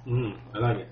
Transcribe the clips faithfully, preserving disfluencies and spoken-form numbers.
అలాగే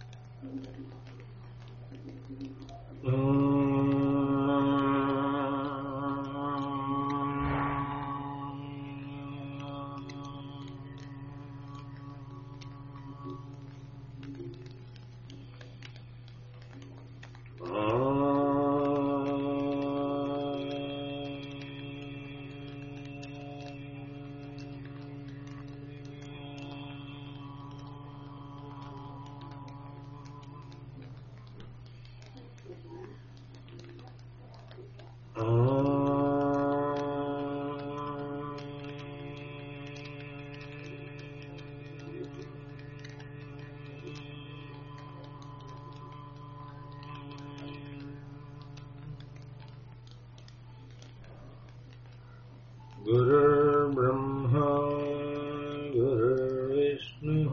गुरुर्ब्रह्मा गुरुर्विष्णुः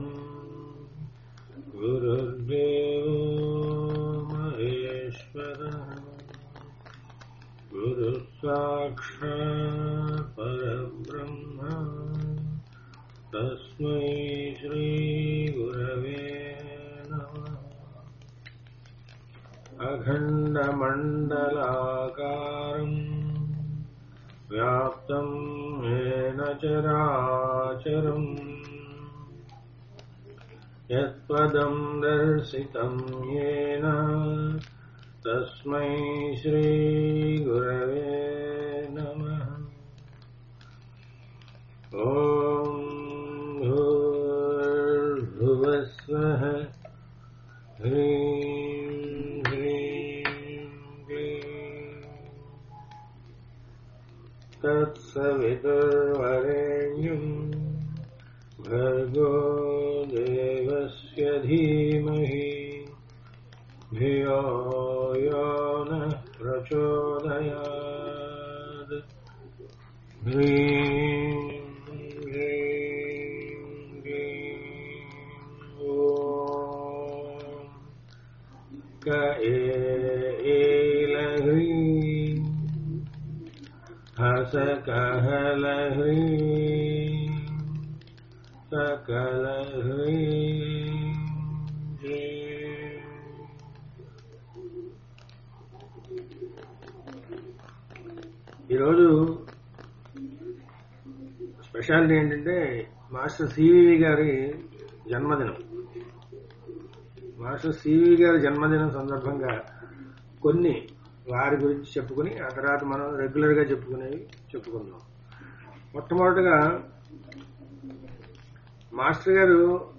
गुरुर्देवो महेश्वरः गुरुः साक्षात् परब्रह्म तस्मै श्रीगुरवे नमः अखण्डमण्डलाकारम् व्याप्तं येन चराचरम् यत्पदं दर्शितं येन तस्मै श्रीगुरवे नमः ॐ भूर्भुवः स्वः ह्रीं ह्रीं क्लीं तत्सवितुर्वरेण्यं भर्गो देवस्य धीमहि धियो यो नः प्रचोदयात् ह्रीं ह्रीं क्लीं ॐ क एलह्रीं हसकहलह्रीं सकलह्रीं ఈరోజు స్పెషాలిటీ ఏంటంటే మాస్టర్ సివి గారి జన్మదినం. మాస్టర్ సివి గారి జన్మదినం సందర్భంగా కొన్ని వారి గురించి చెప్పుకుని ఆ తర్వాత మనం రెగ్యులర్ గా చెప్పుకునేవి చెప్పుకుందాం. మొట్టమొదటిగా మాస్టర్ గారు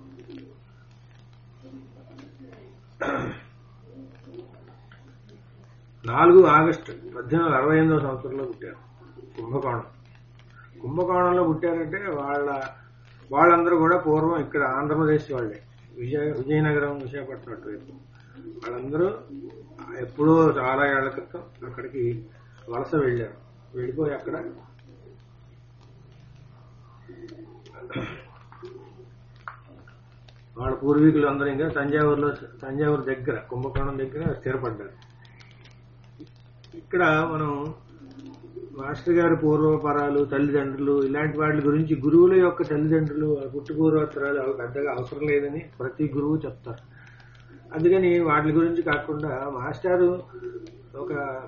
నాలుగు ఆగస్టు పద్దెనిమిది వందల అరవై ఎనిమిదవ సంవత్సరంలో పుట్టారు. కుంభకోణం కుంభకోణంలో పుట్టారంటే వాళ్ళ వాళ్ళందరూ కూడా పూర్వం ఇక్కడ ఆంధ్రప్రదేశ్ వాళ్ళే, విజయ విజయనగరం విశాఖపట్నం అటువైపు వాళ్ళందరూ ఎప్పుడో చాలా ఏళ్ల క్రితం అక్కడికి వలస వెళ్ళారు. వెళ్ళిపోయి అక్కడ వాళ్ళ పూర్వీకులు అందరూ ఇంకా తంజావూరులో తంజావూరు దగ్గర కుంభకోణం దగ్గర స్థిరపడ్డారు. ఇక్కడ మనం మాస్టర్ గారి పూర్వపరాలు తల్లిదండ్రులు ఇలాంటి వాటి గురించి గురువుల యొక్క తల్లిదండ్రులు పుట్టు పూర్వోత్తరాలు అవి పెద్దగా అవసరం లేదని ప్రతి గురువు చెప్తారు. అందుకని వాటి గురించి కాకుండా మాస్టారు ఒక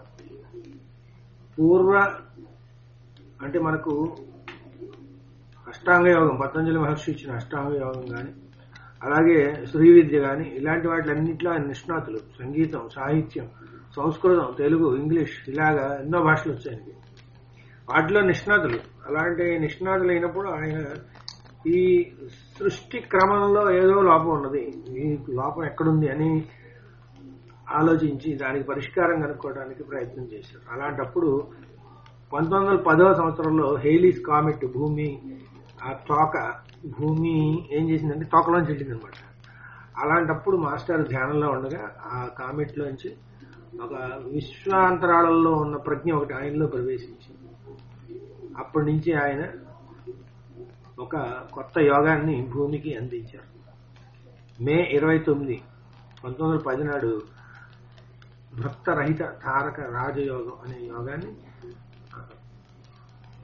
పూర్వ అంటే మనకు అష్టాంగ యోగం పతంజలి మహర్షి ఇచ్చిన అష్టాంగ యోగం కానీ అలాగే శ్రీ విద్య కానీ ఇలాంటి వాటిలన్నింటిలో ఆయన నిష్ణాతులు. సంగీతం, సాహిత్యం, సంస్కృతం, తెలుగు, ఇంగ్లీష్ ఇలాగా ఎన్నో భాషలు వచ్చాయి. వాటిలో నిష్ణాతులు. అలాంటి నిష్ణాతులు అయినప్పుడు ఆయన ఈ సృష్టి క్రమంలో ఏదో లోపం ఉన్నది, ఈ లోపం ఎక్కడుంది అని ఆలోచించి దానికి పరిష్కారం కనుక్కోవడానికి ప్రయత్నం చేశారు. అలాంటప్పుడు పంతొమ్మిది వందల పదవ సంవత్సరంలో హేలీస్ కామెట్ భూమి ఆ తోక భూమి ఏం చేసిందంటే తోకలోంచి వెళ్ళిందనమాట. అలాంటప్పుడు మాస్టర్ ధ్యానంలో ఉండగా ఆ కామెట్ లోంచి ఒక విశ్వాంతరాళంలో ఉన్న ప్రజ్ఞ ఒకటి ఆయనలో ప్రవేశించింది. అప్పటి నుంచి ఆయన ఒక కొత్త యోగాన్ని భూమికి అందించారు. మే ఇరవై తొమ్మిది పంతొమ్మిది వందల పది నాడు భక్తరహిత తారక రాజయోగం అనే యోగాన్ని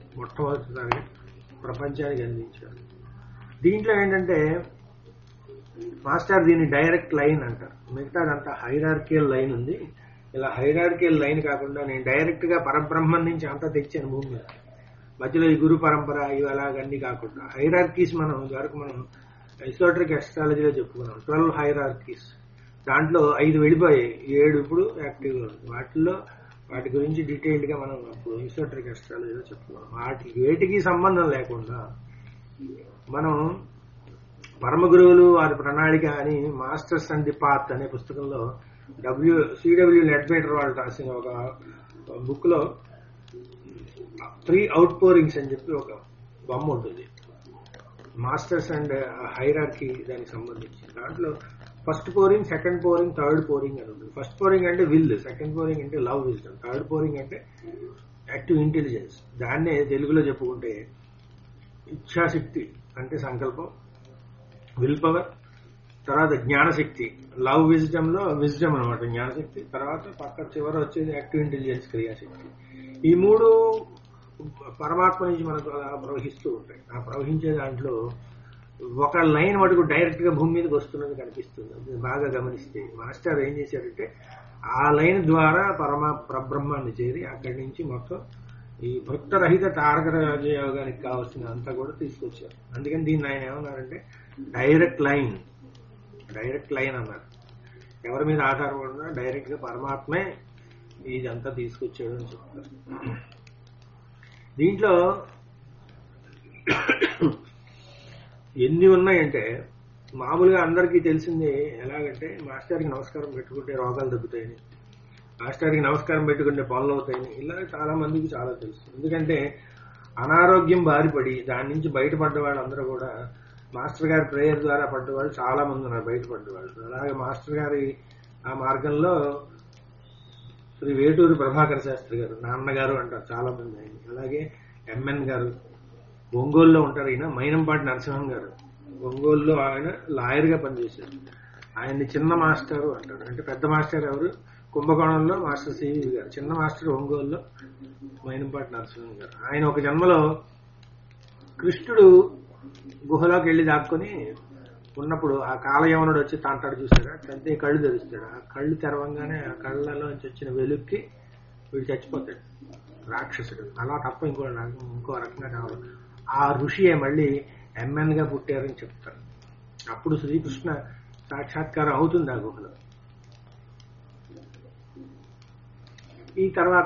మొట్టమొదటిసారిగా ప్రపంచానికి అందించారు. దీంట్లో ఏంటంటే మాస్టర్ దీన్ని డైరెక్ట్ లైన్ అంటారు. మిగతాదంతా హైరార్కియల్ లైన్ ఉంది. ఇలా హైరార్కియల్ లైన్ కాకుండా నేను డైరెక్ట్ గా పరబ్రహ్మం నుంచి అంతా తెచ్చాను భూమి మీద. మధ్యలో ఈ గురు పరంపర ఇవి అలాగన్నీ కాకుండా హైరార్కీస్ మనం వరకు మనం ఎసోటరిక్ ఎస్ట్రాలజీలో చెప్పుకున్నాం. ట్వెల్వ్ హైరార్కీస్, దాంట్లో ఐదు వెళ్ళిపోయాయి, ఏడు ఇప్పుడు యాక్టివ్గా ఉంది. వాటిల్లో వాటి గురించి డీటెయిల్డ్ గా మనం అప్పుడు ఎసోటరిక్ ఎస్ట్రాలజీలో చెప్పుకున్నాం. వాటికి వేటికి సంబంధం లేకుండా మనం పరమ గురువులు వారి ప్రణాళిక అని మాస్టర్స్ అండ్ ది పాత్ అనే పుస్తకంలో డబ్ల్యూ సిడబ్ల్యూ లెడ్బేటర్ వాళ్ళు రాసిన ఒక బుక్ లో త్రీ అవుట్ పోరింగ్స్ అని చెప్పి ఒక బొమ్మ ఉంటుంది, మాస్టర్స్ అండ్ హైరార్కీ దానికి సంబంధించి. దాంట్లో first pouring, second pouring, third pouring అని ఉంటుంది. ఫస్ట్ పోరింగ్ అంటే విల్, సెకండ్ పోరింగ్ అంటే లవ్ విజ్డమ్, థర్డ్ పోరింగ్ అంటే యాక్టివ్ ఇంటెలిజెన్స్. దాన్నే తెలుగులో చెప్పుకుంటే ఇచ్ఛాశక్తి అంటే సంకల్పం, విల్ పవర్, తర్వాత జ్ఞానశక్తి, లవ్ విజ్డమ్ లో విజ్డమ్ అనమాట జ్ఞానశక్తి, తర్వాత పక్క చివర వచ్చేది యాక్టివ్ ఇంటెలిజెన్స్ క్రియాశక్తి. ఈ మూడు పరమాత్మ నుంచి మనకు అలా ప్రవహిస్తూ ఉంటాయి. ఆ ప్రవహించే దాంట్లో ఒక లైన్ మటుకు డైరెక్ట్ గా భూమి మీదకి వస్తున్నది కనిపిస్తుంది. అది బాగా గమనిస్తే మాస్టర్ ఏం చేశారంటే ఆ లైన్ ద్వారా పరమ పరబ్రహ్మాన్ని చేరి అక్కడి నుంచి మొత్తం ఈ భక్తరహిత తారక రాజయోగానికి కావాల్సిన అంతా కూడా తీసుకొచ్చారు. అందుకని దీన్ని ఆయన ఏమన్నారంటే డైరెక్ట్ లైన్, డైరెక్ట్ లైన్ అన్నారు. ఎవరి మీద ఆధారపడినా డైరెక్ట్ గా పరమాత్మే ఇదంతా తీసుకొచ్చాడు అని చెప్తారు. దీంట్లో ఎన్ని ఉన్నాయంటే మామూలుగా అందరికీ తెలిసింది ఎలాగంటే మాస్టర్కి నమస్కారం పెట్టుకుంటే రోగాలు తగ్గుతాయని, మాస్టర్కి నమస్కారం పెట్టుకుంటే పనులు అవుతాయని, ఇలా చాలా మందికి చాలా తెలుసు. ఎందుకంటే అనారోగ్యం బారిపడి దాని నుంచి బయటపడ్డ వాళ్ళు అందరూ కూడా మాస్టర్ గారి ప్రేయర్ ద్వారా పడ్డవాళ్ళు చాలా మంది ఉన్నారు, బయటపడ్డవాళ్ళు. అలాగే మాస్టర్ గారి ఆ మార్గంలో శ్రీ వేటూరి ప్రభాకర శాస్త్రి గారు, నాన్నగారు అంటారు చాలా మంది ఆయన. అలాగే ఎంఎన్ గారు ఒంగోలులో ఉంటారు. ఈయన మైనంపాటి నరసింహం గారు ఒంగోలులో ఆయన లాయర్ గా పనిచేశారు. ఆయన్ని చిన్న మాస్టర్ అంటారు. అంటే పెద్ద మాస్టర్ ఎవరు? కుంభకోణంలో మాస్టర్ సివి గారు, చిన్న మాస్టర్ ఒంగోలులో మైనంపాటి నరసింహం గారు. ఆయన ఒక జన్మలో కృష్ణుడు గుహలోకి వెళ్లి దాక్కుని ఉన్నప్పుడు ఆ కాలయవనుడు వచ్చి తాంటాడు చూసాడా, తంతే కళ్ళు తెరుస్తాడు. ఆ కళ్ళు తెరవంగానే ఆ కళ్ళలోంచి వచ్చిన వెలుక్కి వీడు చచ్చిపోతాడు, రాక్షసుడు. అలా తప్ప ఇంకో ఇంకో రకంగా కావాలి. ఆ ఋషియే మళ్ళీ ఎంఎన్ గా పుట్టారని చెప్తారు. అప్పుడు శ్రీకృష్ణ సాక్షాత్కారం అవుతుంది ఆ గుహలో. ఈ తర్వాత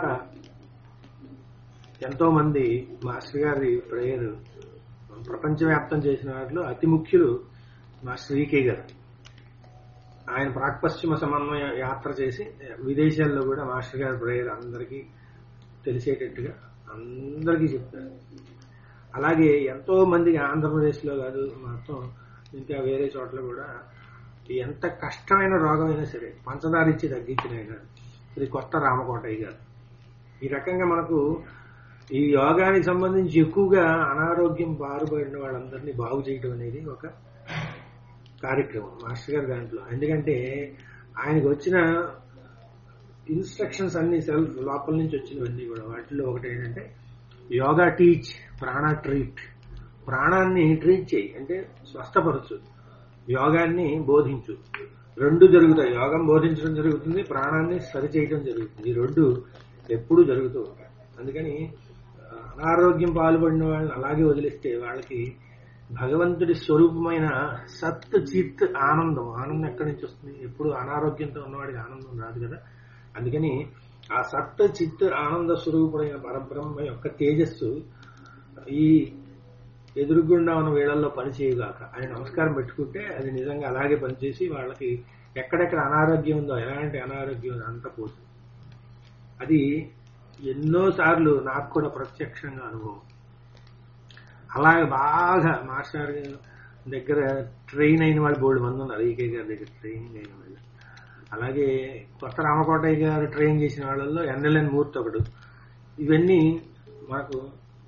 ఎంతో మంది మాస్టర్ గారి ప్రేయర్ ప్రపంచవ్యాప్తం చేసిన వాటిలో అతి ముఖ్యులు మాస్టర్ ఈకే గారు. ఆయన ప్రాక్పశ్చిమ సమన్వయ యాత్ర చేసి విదేశాల్లో కూడా మాస్టర్ గారి ప్రేయర్ అందరికీ తెలిసేటట్టుగా అందరికీ చెప్తారు. అలాగే ఎంతో మందికి ఆంధ్రప్రదేశ్ లో కాదు మొత్తం ఇంకా వేరే చోట్ల కూడా ఎంత కష్టమైన రోగం అయినా సరే పంచదార ఇచ్చి తగ్గించిన ఆయన శ్రీ కొత్త రామకోటయ్య గారు. ఈ రకంగా మనకు ఈ యోగానికి సంబంధించి ఎక్కువగా అనారోగ్యం బారుపడిన వాళ్ళందరినీ బాగు చేయడం అనేది ఒక కార్యక్రమం మాస్టర్ గారి దాంట్లో. ఎందుకంటే ఆయనకు వచ్చిన ఇన్స్ట్రక్షన్స్ అన్ని సెల్ఫ్ లోపల నుంచి వచ్చినవన్నీ కూడా. వాటిలో ఒకటి ఏంటంటే యోగా టీచ్, ప్రాణ ట్రీట్. ప్రాణాన్ని ట్రీట్ చేయి అంటే స్వస్థపరచు, యోగాన్ని బోధించు. రెండు జరుగుతాయి, యోగం బోధించడం జరుగుతుంది, ప్రాణాన్ని సరిచేయడం జరుగుతుంది. ఈ రెండు ఎప్పుడూ జరుగుతూ ఉంటాయి. అందుకని అనారోగ్యం పాల్పడిన వాళ్ళని అలాగే వదిలేస్తే వాళ్ళకి భగవంతుడి స్వరూపమైన సత్ చిత్ ఆనందం, ఆనందం ఎక్కడి నుంచి వస్తుంది? ఎప్పుడు అనారోగ్యంతో ఉన్నవాడికి ఆనందం రాదు కదా. అందుకని ఆ సత్ చిత్ ఆనంద స్వరూపుడైన పరబ్రహ్మ యొక్క తేజస్సు ఈ ఎదురుగుండా ఉన్న వేళల్లో పనిచేయగాక ఆయన నమస్కారం పెట్టుకుంటే అది నిజంగా అలాగే పనిచేసి వాళ్ళకి ఎక్కడెక్కడ అనారోగ్యం ఉందో, ఎలాంటి అనారోగ్యం ఉందో అంతా పోతుంది. అది ఎన్నోసార్లు నాకు కూడా ప్రత్యక్షంగా అనుభవం. అలాగే బాగా మాస్టర్ దగ్గర ట్రైన్ అయిన వాళ్ళు బోల్డ్ మంది ఉన్నారు. ఈకే గారి దగ్గర ట్రైనింగ్ అయిన వాళ్ళు. అలాగే కొత్త రామకోటయ్య గారు ట్రైన్ చేసిన వాళ్ళల్లో ఎన్ఎల్ఎన్ మూర్తి ఒకడు. ఇవన్నీ మనకు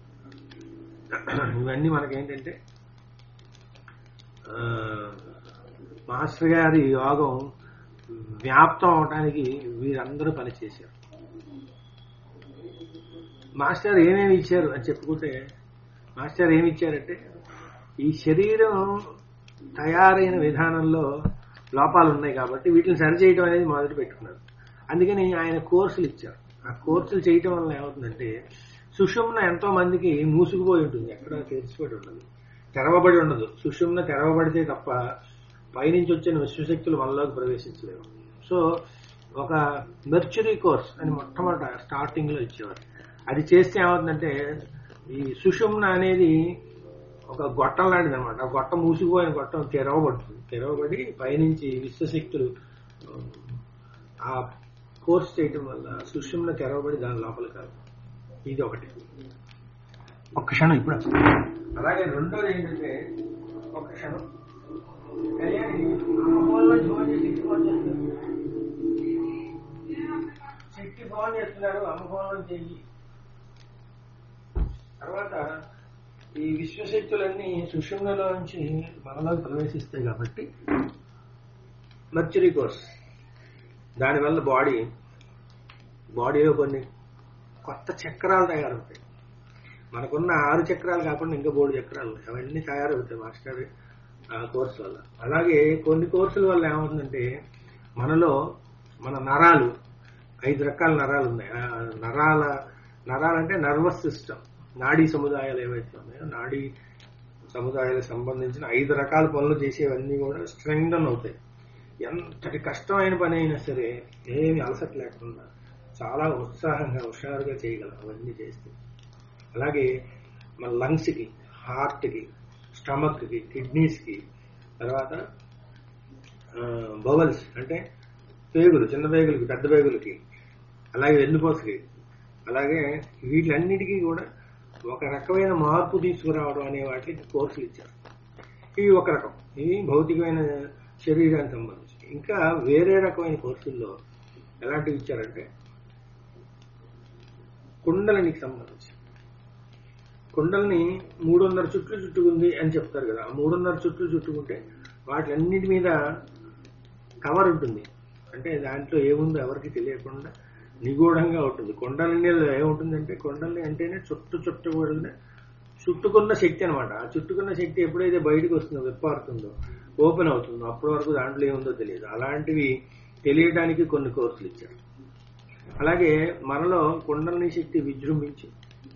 ఇవన్నీ మనకేంటంటే మాస్టర్ గారి యోగం వ్యాప్తం అవడానికి వీరందరూ పనిచేశారు. మాస్టర్ ఏమేమి ఇచ్చారు అని చెప్పుకుంటే మాస్టర్ ఏమి ఇచ్చారంటే ఈ శరీరం తయారైన విధానంలో లోపాలు ఉన్నాయి కాబట్టి వీటిని సరిచేయటం అనేది మొదలు పెట్టుకున్నారు. అందుకని ఆయన కోర్సులు ఇచ్చారు. ఆ కోర్సులు చేయటం వల్ల ఏమవుతుందంటే సుషుమ్న ఎంతో మందికి మూసుకుపోయి ఉంటుంది, ఎక్కడ తెరిచిపడి ఉండదు, తెరవబడి ఉండదు. సుషుమ్న తెరవబడితే తప్ప పైనుంచి వచ్చిన విశ్వశక్తులు మనలోకి ప్రవేశించలేవు. సో ఒక మెర్చురీ కోర్స్ అని మొట్టమొదట స్టార్టింగ్ లో ఇచ్చేవారు. అది చేస్తే ఏమవుతుందంటే ఈ సుషుమ్న అనేది ఒక గొట్టం లాంటిది అనమాట. ఆ గొట్టం మూసుకుపోయిన గొట్టం తెరవబడుతుంది. తెరవబడి పైనుంచి విశ్వశక్తులు ఆ కోర్స్ చేయటం వల్ల సుషుమ్న తెరవబడి దాని లోపల కాదు. ఇది ఒకటి. ఒక్క క్షణం ఇప్పుడు. అలాగే రెండోది ఏంటంటే ఒక్క క్షణం చిట్టి ఫోన్ చేస్తున్నారు, అమ్మ ఫోన్ చెయ్యి. తర్వాత ఈ విశ్వశక్తులన్నీ సుషుమ్నలో నుంచి మనలోకి ప్రవేశిస్తాయి కాబట్టి మర్చురీ కోర్స్. దానివల్ల బాడీ బాడీలో కొన్ని కొత్త చక్రాలు తయారవుతాయి. మనకున్న ఆరు చక్రాలు కాకుండా ఇంకా మూడు చక్రాలు అవన్నీ తయారవుతాయి మాస్టర్ కోర్సు వల్ల. అలాగే కొన్ని కోర్సుల వల్ల ఏమవుతుందంటే మనలో మన నరాలు, ఐదు రకాల నరాలు ఉన్నాయి. నరాల నరాలంటే నర్వస్ సిస్టమ్, నాడీ సముదాయాలు ఏవైతే ఉన్నాయో నాడీ సముదాయాలకు సంబంధించిన ఐదు రకాల పనులు చేసేవన్నీ కూడా స్ట్రెంగ్థన్ అవుతాయి. ఎంతటి కష్టమైన పని అయినా సరే ఏమి అలసట లేకుండా చాలా ఉత్సాహంగా హుషారుగా చేయగలం అవన్నీ చేస్తే. అలాగే మన లంగ్స్కి, హార్ట్కి, స్టమక్కి, కిడ్నీస్కి, తర్వాత బవల్స్ అంటే పేగులు, చిన్న పేగులకి, పెద్ద పేగులకి, అలాగే వెన్నుపోసకి, అలాగే వీటిలన్నిటికీ కూడా ఒక రకమైన మార్పు తీసుకురావడం అనే వాటికి కోర్సులు ఇచ్చారు. ఇవి ఒక రకం, ఇవి భౌతికమైన శరీరానికి సంబంధించి. ఇంకా వేరే రకమైన కోర్సుల్లో ఎలాంటివి ఇచ్చారంటే కుండలినికి సంబంధించి. కుండల్ని మూడున్నర చుట్లు చుట్టుకుంది అని చెప్తారు కదా. ఆ మూడున్నర చుట్లు చుట్టుకుంటే వాటిలన్నిటి మీద కవర్ ఉంటుంది. అంటే దాంట్లో ఏముందో ఎవరికి తెలియకుండా నిగూఢంగా ఉంటుంది. కొండలని ఏముంటుందంటే కొండల్ని అంటేనే చుట్టు చుట్టకూడదు చుట్టుకున్న శక్తి అనమాట. ఆ చుట్టుకున్న శక్తి ఎప్పుడైతే బయటకు వస్తుందో, విప్పారుతుందో, ఓపెన్ అవుతుందో అప్పటి వరకు దాంట్లో ఏముందో తెలియదు. అలాంటివి తెలియడానికి కొన్ని కోర్సులు ఇచ్చారు. అలాగే మనలో కుండలిని శక్తి విజృంభించి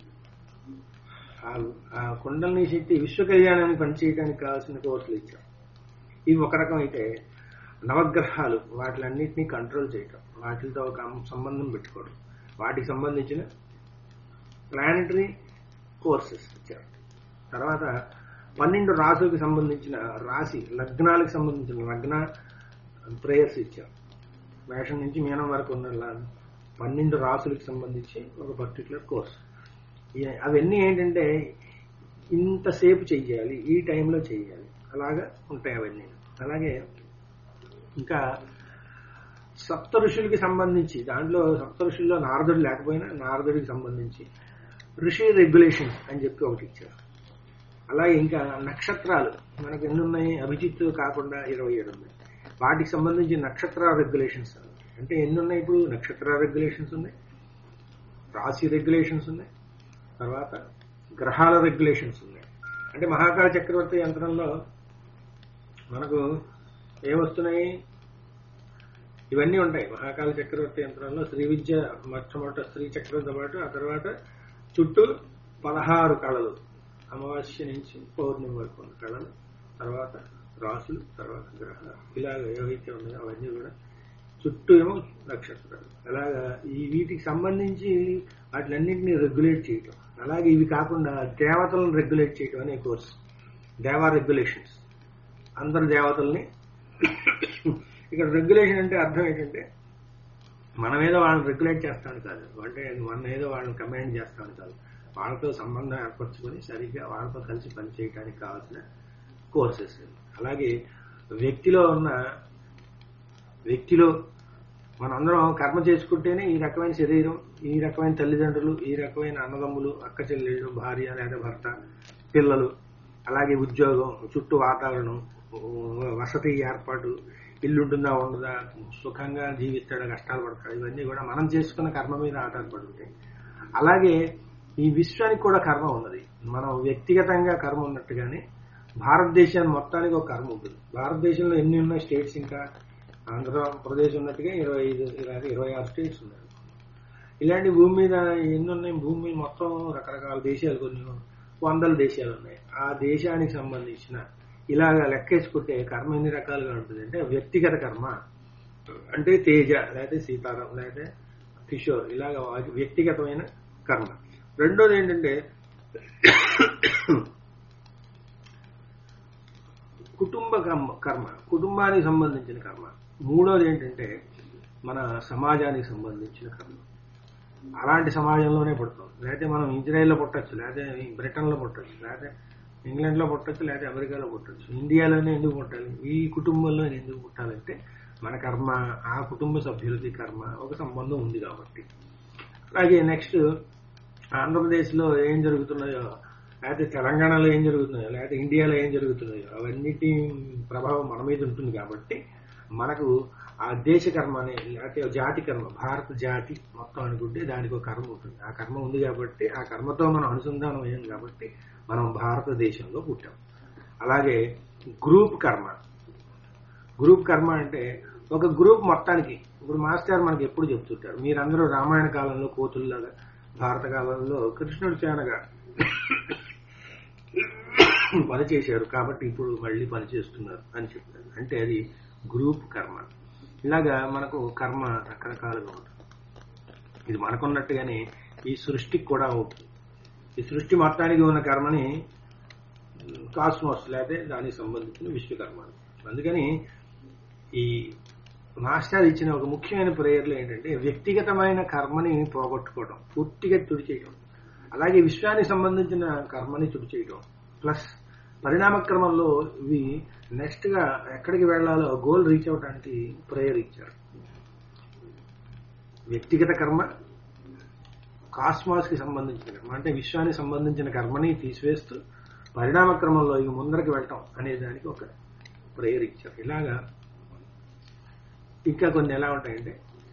ఆ కుండలిని శక్తి విశ్వ కళ్యాణాన్ని పనిచేయడానికి కావాల్సిన కోర్సులు ఇచ్చారు. ఇవి ఒక రకం అయితే, నవగ్రహాలు వాటిలన్నింటినీ కంట్రోల్ చేయటం, వాటితో ఒక సంబంధం పెట్టుకోవడం, వాటికి సంబంధించిన ప్లానటరీ కోర్సెస్ ఇచ్చారు. తర్వాత పన్నెండు రాసులకు సంబంధించిన రాశి లగ్నాలకు సంబంధించిన లగ్న ప్రేయర్స్ ఇచ్చారు. మేషం నుంచి మీనం వరకు ఉన్న పన్నెండు రాసులకు సంబంధించి ఒక పర్టికులర్ కోర్స్. అవన్నీ ఏంటంటే ఇంతసేపు చెయ్యాలి, ఈ టైంలో చెయ్యాలి, అలాగా ఉంటాయి అవన్నీ. అలాగే ఇంకా సప్త ఋషులకి సంబంధించి, దాంట్లో సప్త ఋషుల్లో నారదుడు లేకపోయినా నారదుడికి సంబంధించి ఋషి రెగ్యులేషన్స్ అని చెప్పి ఒకటి ఇచ్చారు. అలాగే ఇంకా నక్షత్రాలు మనకు ఎన్ని ఉన్నాయి, అభిజిత్ కాకుండా ఇరవై ఏడు ఉన్నాయి. వాటికి సంబంధించి నక్షత్ర రెగ్యులేషన్స్ అంటే ఎన్ని ఉన్నాయి? ఇప్పుడు నక్షత్ర రెగ్యులేషన్స్ ఉన్నాయి, రాశి రెగ్యులేషన్స్ ఉన్నాయి, తర్వాత గ్రహాల రెగ్యులేషన్స్ ఉన్నాయి. అంటే మహాకాళ చక్రవర్తి యంత్రంలో మనకు ఏమొస్తున్నాయి? ఇవన్నీ ఉంటాయి. మహాకాళ చక్రవర్తి యంత్రంలో శ్రీ విద్య మొట్టమొదట స్త్రీ చక్రంతో పాటు ఆ తర్వాత చుట్టూ పదహారు కళలు, అమావాస్య నుంచి పౌర్ణమి వరకు ఉన్న కళలు, తర్వాత రాసులు, తర్వాత గ్రహాలు, ఇలాగ ఏవైతే ఉన్నాయో అవన్నీ కూడా చుట్టూ ఏమో నక్షత్రాలు. అలాగా ఈ వీటికి సంబంధించి వాటిలన్నింటినీ రెగ్యులేట్ చేయటం. అలాగే ఇవి కాకుండా దేవతలను రెగ్యులేట్ చేయటం అనే కోర్సు, దేవా రెగ్యులేషన్స్. అందరు దేవతల్ని ఇక్కడ రెగ్యులేషన్ అంటే అర్థం ఏంటంటే మనం ఏదో వాళ్ళని రెగ్యులేట్ చేస్తాను కాదు, అంటే మనం ఏదో వాళ్ళని కమాండ్ చేస్తాను కాదు, వాళ్ళతో సంబంధం ఏర్పరచుకొని సరిగ్గా వాళ్ళతో కలిసి పనిచేయడానికి కావాల్సిన కోర్సెస్. అలాగే వ్యక్తిలో ఉన్న వ్యక్తిలో మనందరం కర్మ చేసుకుంటేనే ఈ రకమైన శరీరం, ఈ రకమైన తల్లిదండ్రులు, ఈ రకమైన అన్నదమ్ములు, అక్క చెల్లెళ్ళు, భార్య లేదా భర్త, పిల్లలు, అలాగే ఉద్యోగం, చుట్టూ వాతావరణం, వసతి ఏర్పాటు, ఇల్లు ఉంటుందా ఉండదా, సుఖంగా జీవిస్తాడా కష్టాలు పడతాడు, ఇవన్నీ కూడా మనం చేసుకున్న కర్మ మీద ఆధారపడి ఉంటాయి. అలాగే ఈ విశ్వానికి కూడా కర్మ ఉన్నది. మనం వ్యక్తిగతంగా కర్మ ఉన్నట్టుగానే భారతదేశాన్ని మొత్తానికి ఒక కర్మ ఉంటుంది. భారతదేశంలో ఎన్ని ఉన్నాయి స్టేట్స్, ఇంకా ఆంధ్రప్రదేశ్ ఉన్నట్టుగా ఇరవై ఐదు ఇలాగే ఇరవై ఆరు స్టేట్స్ ఉన్నాయి. ఇలాంటి భూమి మీద ఎన్ని ఉన్నాయి, భూమి మీద మొత్తం రకరకాల దేశాలు, కొన్ని వందల దేశాలు ఉన్నాయి. ఆ దేశానికి సంబంధించిన ఇలాగ లెక్కేసుకుంటే కర్మ ఎన్ని రకాలుగా ఉంటుంది అంటే, వ్యక్తిగత కర్మ అంటే తేజ, లేకపోతే సీతారాం, లేకపోతే కిషోర్, ఇలాగ వ్యక్తిగతమైన కర్మ. రెండోది ఏంటంటే కుటుంబ కర్మ కర్మ కుటుంబానికి సంబంధించిన కర్మ. మూడోది ఏంటంటే మన సమాజానికి సంబంధించిన కర్మ. అలాంటి సమాజంలోనే పుడతాం, లేకపోతే మనం ఇజ్రాయెల్లో పుట్టచ్చు, లేకపోతే బ్రిటన్లో పుట్టచ్చు, లేకపోతే ఇంగ్లాండ్లో పుట్టచ్చు, లేకపోతే అమెరికాలో పుట్టచ్చు. ఇండియాలోనే ఎందుకు పుట్టాలి, ఈ కుటుంబంలో ఎందుకు పుట్టాలంటే మన కర్మ, ఆ కుటుంబ సభ్యులకి కర్మ ఒక సంబంధం ఉంది కాబట్టి. అలాగే నెక్స్ట్ ఆంధ్రప్రదేశ్లో ఏం జరుగుతున్నాయో, లేకపోతే తెలంగాణలో ఏం జరుగుతున్నాయో, లేకపోతే ఇండియాలో ఏం జరుగుతున్నాయో అవన్నిటి ప్రభావం మన మీద ఉంటుంది కాబట్టి మనకు ఆ దేశ కర్మ అనే, లేకపోతే జాతి కర్మ, భారత జాతి మొత్తం అనుకుంటే దానికి ఒక కర్మ ఉంటుంది. ఆ కర్మ ఉంది కాబట్టి, ఆ కర్మతో మనం అనుసంధానం అయ్యాం కాబట్టి మనం భారతదేశంలో పుట్టాం. అలాగే గ్రూప్ కర్మ. గ్రూప్ కర్మ అంటే ఒక గ్రూప్ మొత్తానికి, ఇప్పుడు మాస్టర్ మనకి ఎప్పుడు చెప్తుంటారు, మీరందరూ రామాయణ కాలంలో కోతుల్లాగా, భారత కాలంలో కృష్ణుడు సేనగా పనిచేశారు కాబట్టి ఇప్పుడు మళ్ళీ పనిచేస్తున్నారు అని చెప్తారు. అంటే అది గ్రూప్ కర్మ. ఇలాగా మనకు కర్మ రకరకాలుగా ఉంటుంది. ఇది మనకున్నట్టుగానే ఈ సృష్టికి కూడా ఉంటుంది. ఈ సృష్టి మొత్తానికి ఉన్న కర్మని కాస్మోస్, లేకపోతే దానికి సంబంధించిన విశ్వకర్మ. అందుకని ఈ మాస్టర్ ఇచ్చిన ఒక ముఖ్యమైన ప్రేయర్లు ఏంటంటే వ్యక్తిగతమైన కర్మని పోగొట్టుకోవడం, పూర్తిగా తుడిచేయడం, అలాగే విశ్వానికి సంబంధించిన కర్మని తుడిచేయడం, ప్లస్ పరిణామ క్రమంలో ఇవి నెక్స్ట్ గా ఎక్కడికి వెళ్లాలో గోల్ రీచ్ అవడానికి ప్రేయర్ ఇచ్చారు. వ్యక్తిగత కర్మ, కాస్మాస్ కి సంబంధించిన కర్మ అంటే విశ్వానికి సంబంధించిన కర్మని తీసివేస్తూ పరిణామ క్రమంలో ఇవి ముందరికి వెళ్ళటం అనే దానికి ఒక ప్రేయర్ ఇచ్చారు. ఇలాగా ఇంకా కొన్ని ఎలా ఉంటాయంటే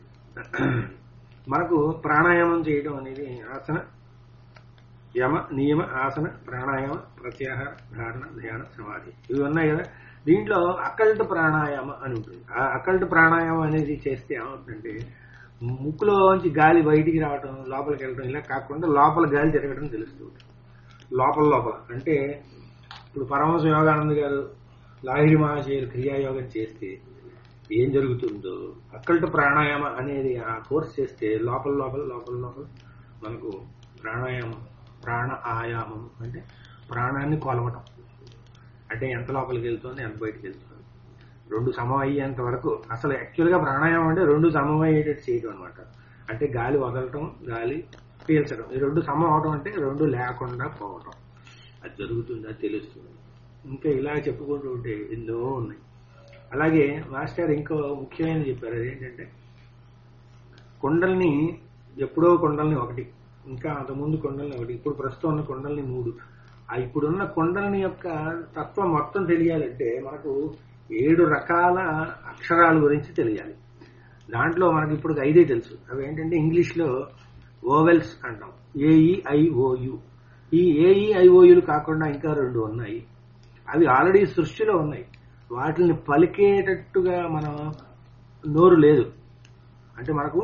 మనకు ప్రాణాయామం చేయడం అనేది ఆసన, యమ, నియమ, ఆసన, ప్రాణాయామ, ప్రత్యాహార, ధారణ, ధ్యాన, సమాధి ఇవి ఉన్నాయి కదా. దీంట్లో అకల్ట్ ప్రాణాయామ అని ఉంటుంది. ఆ అకల్ట్ ప్రాణాయామం అనేది చేస్తే ఏమవుతుందంటే ముక్కులోంచి గాలి బయటికి రావటం, లోపలికి వెళ్ళడం, ఇలా కాకుండా లోపల గాలి తిరగడం తెలుస్తుంది. లోపల లోపల అంటే ఇప్పుడు పరమహంస యోగానంద గారు, లాహిరి మహాశయులు క్రియాయోగం చేస్తే ఏం జరుగుతుందో, అకల్ట్ ప్రాణాయామ అనేది ఆ కోర్స్ చేస్తే లోపల లోపల లోపల లోపల మనకు ప్రాణాయామం, ప్రాణ ఆయామం అంటే ప్రాణాన్ని కొలవటం, అంటే ఎంత లోపలికి వెళ్తుంది, ఎంత బయటకు వెళ్తుంది, రెండు సమం అయ్యేంత వరకు. అసలు యాక్చువల్గా ప్రాణాయామం అంటే రెండు సమం అయ్యేటట్టు చేయడం అనమాట. అంటే గాలి వదలటం, గాలి పీల్చడం, ఈ రెండు సమం అవడం అంటే రెండు లేకుండా పోవటం. అది జరుగుతుంది, అది తెలుస్తుంది. ఇంకా ఇలా చెప్పుకుంటూ ఉంటే ఎన్నో ఉన్నాయి. అలాగే మాస్టర్ ఇంకో ముఖ్యమైన చెప్పారు, అదేంటంటే కొండల్ని, ఎప్పుడో కొండల్ని ఒకటి, ఇంకా అంతకుముందు కొండల్ని ఒకటి, ఇప్పుడు ప్రస్తుతం ఉన్న కొండల్ని మూడు. ఆ ఇప్పుడున్న కొండల్ని యొక్క తత్వం మొత్తం తెలియాలంటే మనకు ఏడు రకాల అక్షరాల గురించి తెలియాలి. దాంట్లో మనకి ఇప్పుడు ఐదే తెలుసు. అవి ఏంటంటే ఇంగ్లీష్ లో ఓవెల్స్ అంటాం, ఏఈఐఓయు. ఈ ఏఈఐఓయులు కాకుండా ఇంకా రెండు ఉన్నాయి, అవి ఆల్రెడీ సృష్టిలో ఉన్నాయి. వాటిని పలికేటట్టుగా మన నోరు లేదు. అంటే మనకు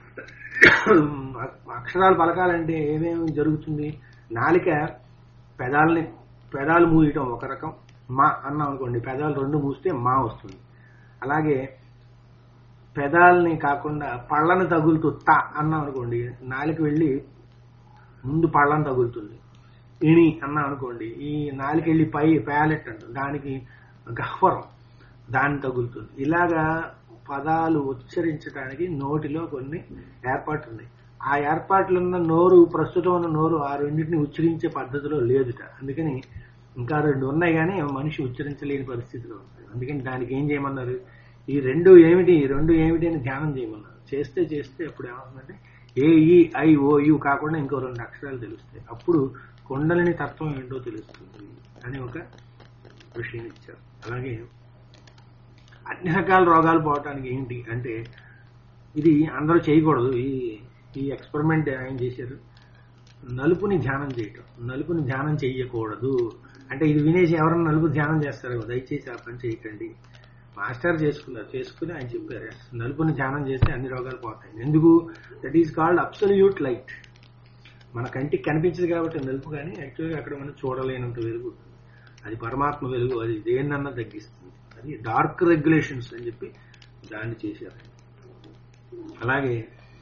అక్షరాలు పలకాలంటే ఏమేమి జరుగుతుంది, నాలిక పెదాలని, పెదాలు మూయటం ఒక రకం, మా అన్నాం అనుకోండి, పెదాలు రెండు మూస్తే మా వస్తుంది. అలాగే పెదాలని కాకుండా పళ్ళని తగులుతూ తా అన్నాం అనుకోండి, నాలిక వెళ్ళి ముందు పళ్ళని తగులుతుంది. ఇణి అన్నాం అనుకోండి, ఈ నాలిక వెళ్ళి పై ప్యాలెట్ అంటుంది, దానికి గహ్వరం, దాన్ని తగులుతుంది. ఇలాగా పదాలు ఉచ్చరించడానికి నోటిలో కొన్ని ఏర్పాట్లు ఉన్నాయి. ఆ ఏర్పాట్లున్న నోరు, ప్రస్తుతం ఉన్న నోరు ఆ రెండింటిని ఉచ్చరించే పద్ధతిలో లేదుట. అందుకని ఇంకా రెండు ఉన్నాయి కానీ మనిషి ఉచ్చరించలేని పరిస్థితిలో ఉంది. అందుకని దానికి ఏం చేయమన్నారు, ఈ రెండు ఏమిటి, ఈ రెండు ఏమిటి అని ధ్యానం చేయమన్నారు. చేస్తే చేస్తే అప్పుడు ఏమవుతుందంటే ఏఈఐఓయు కాకుండా ఇంకో రెండు అక్షరాలు తెలుస్తాయి. అప్పుడు కొండలని తత్వం ఏంటో తెలుస్తుంది అని ఒక విషయం ఇచ్చారు. అలాగే అన్ని రకాల రోగాలు పోవటానికి ఏంటి అంటే, ఇది అందరూ చేయకూడదు. ఈ ఈ ఎక్స్పెరిమెంట్ ఏం చేశారు, నలుపుని ధ్యానం చేయటం. నలుపుని ధ్యానం చెయ్యకూడదు అంటే ఇది వినేసి ఎవరన్నా నలుగురు ధ్యానం చేస్తారు, దయచేసి ఆ పని చేయకండి. మాస్టర్ చేసుకున్నారు, చేసుకుని ఆయన చెప్పారు నలుపుని ధ్యానం చేస్తే అన్ని రోగాలు పోతాయి. ఎందుకు? That is called absolute light. మన కంటికి కనిపించదు కాబట్టి నలుపు, కానీ యాక్చువల్గా అక్కడ మనం చూడలేనంత వెలుగు, అది పరమాత్మ వెలుగు, అది దేన్నన్నా తగ్గిస్తుంది. అది డార్క్ రెగ్యులేషన్స్ అని చెప్పి దాన్ని చేశారు. అలాగే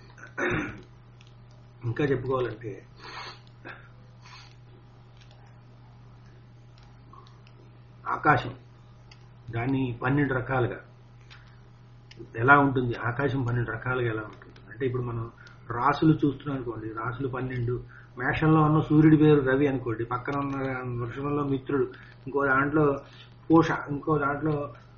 ఇంకా చెప్పుకోవాలంటే ఆకాశం, దాన్ని పన్నెండు రకాలుగా ఎలా ఉంటుంది, ఆకాశం పన్నెండు రకాలుగా ఎలా ఉంటుంది అంటే ఇప్పుడు మనం రాసులు చూస్తున్నాం అనుకోండి, రాసులు పన్నెండు. మేషంలో ఉన్న సూర్యుడి పేరు రవి అనుకోండి, పక్కన ఉన్న వృషభంలో మిత్రుడు, ఇంకో దాంట్లో పోష, ఇంకో దాంట్లో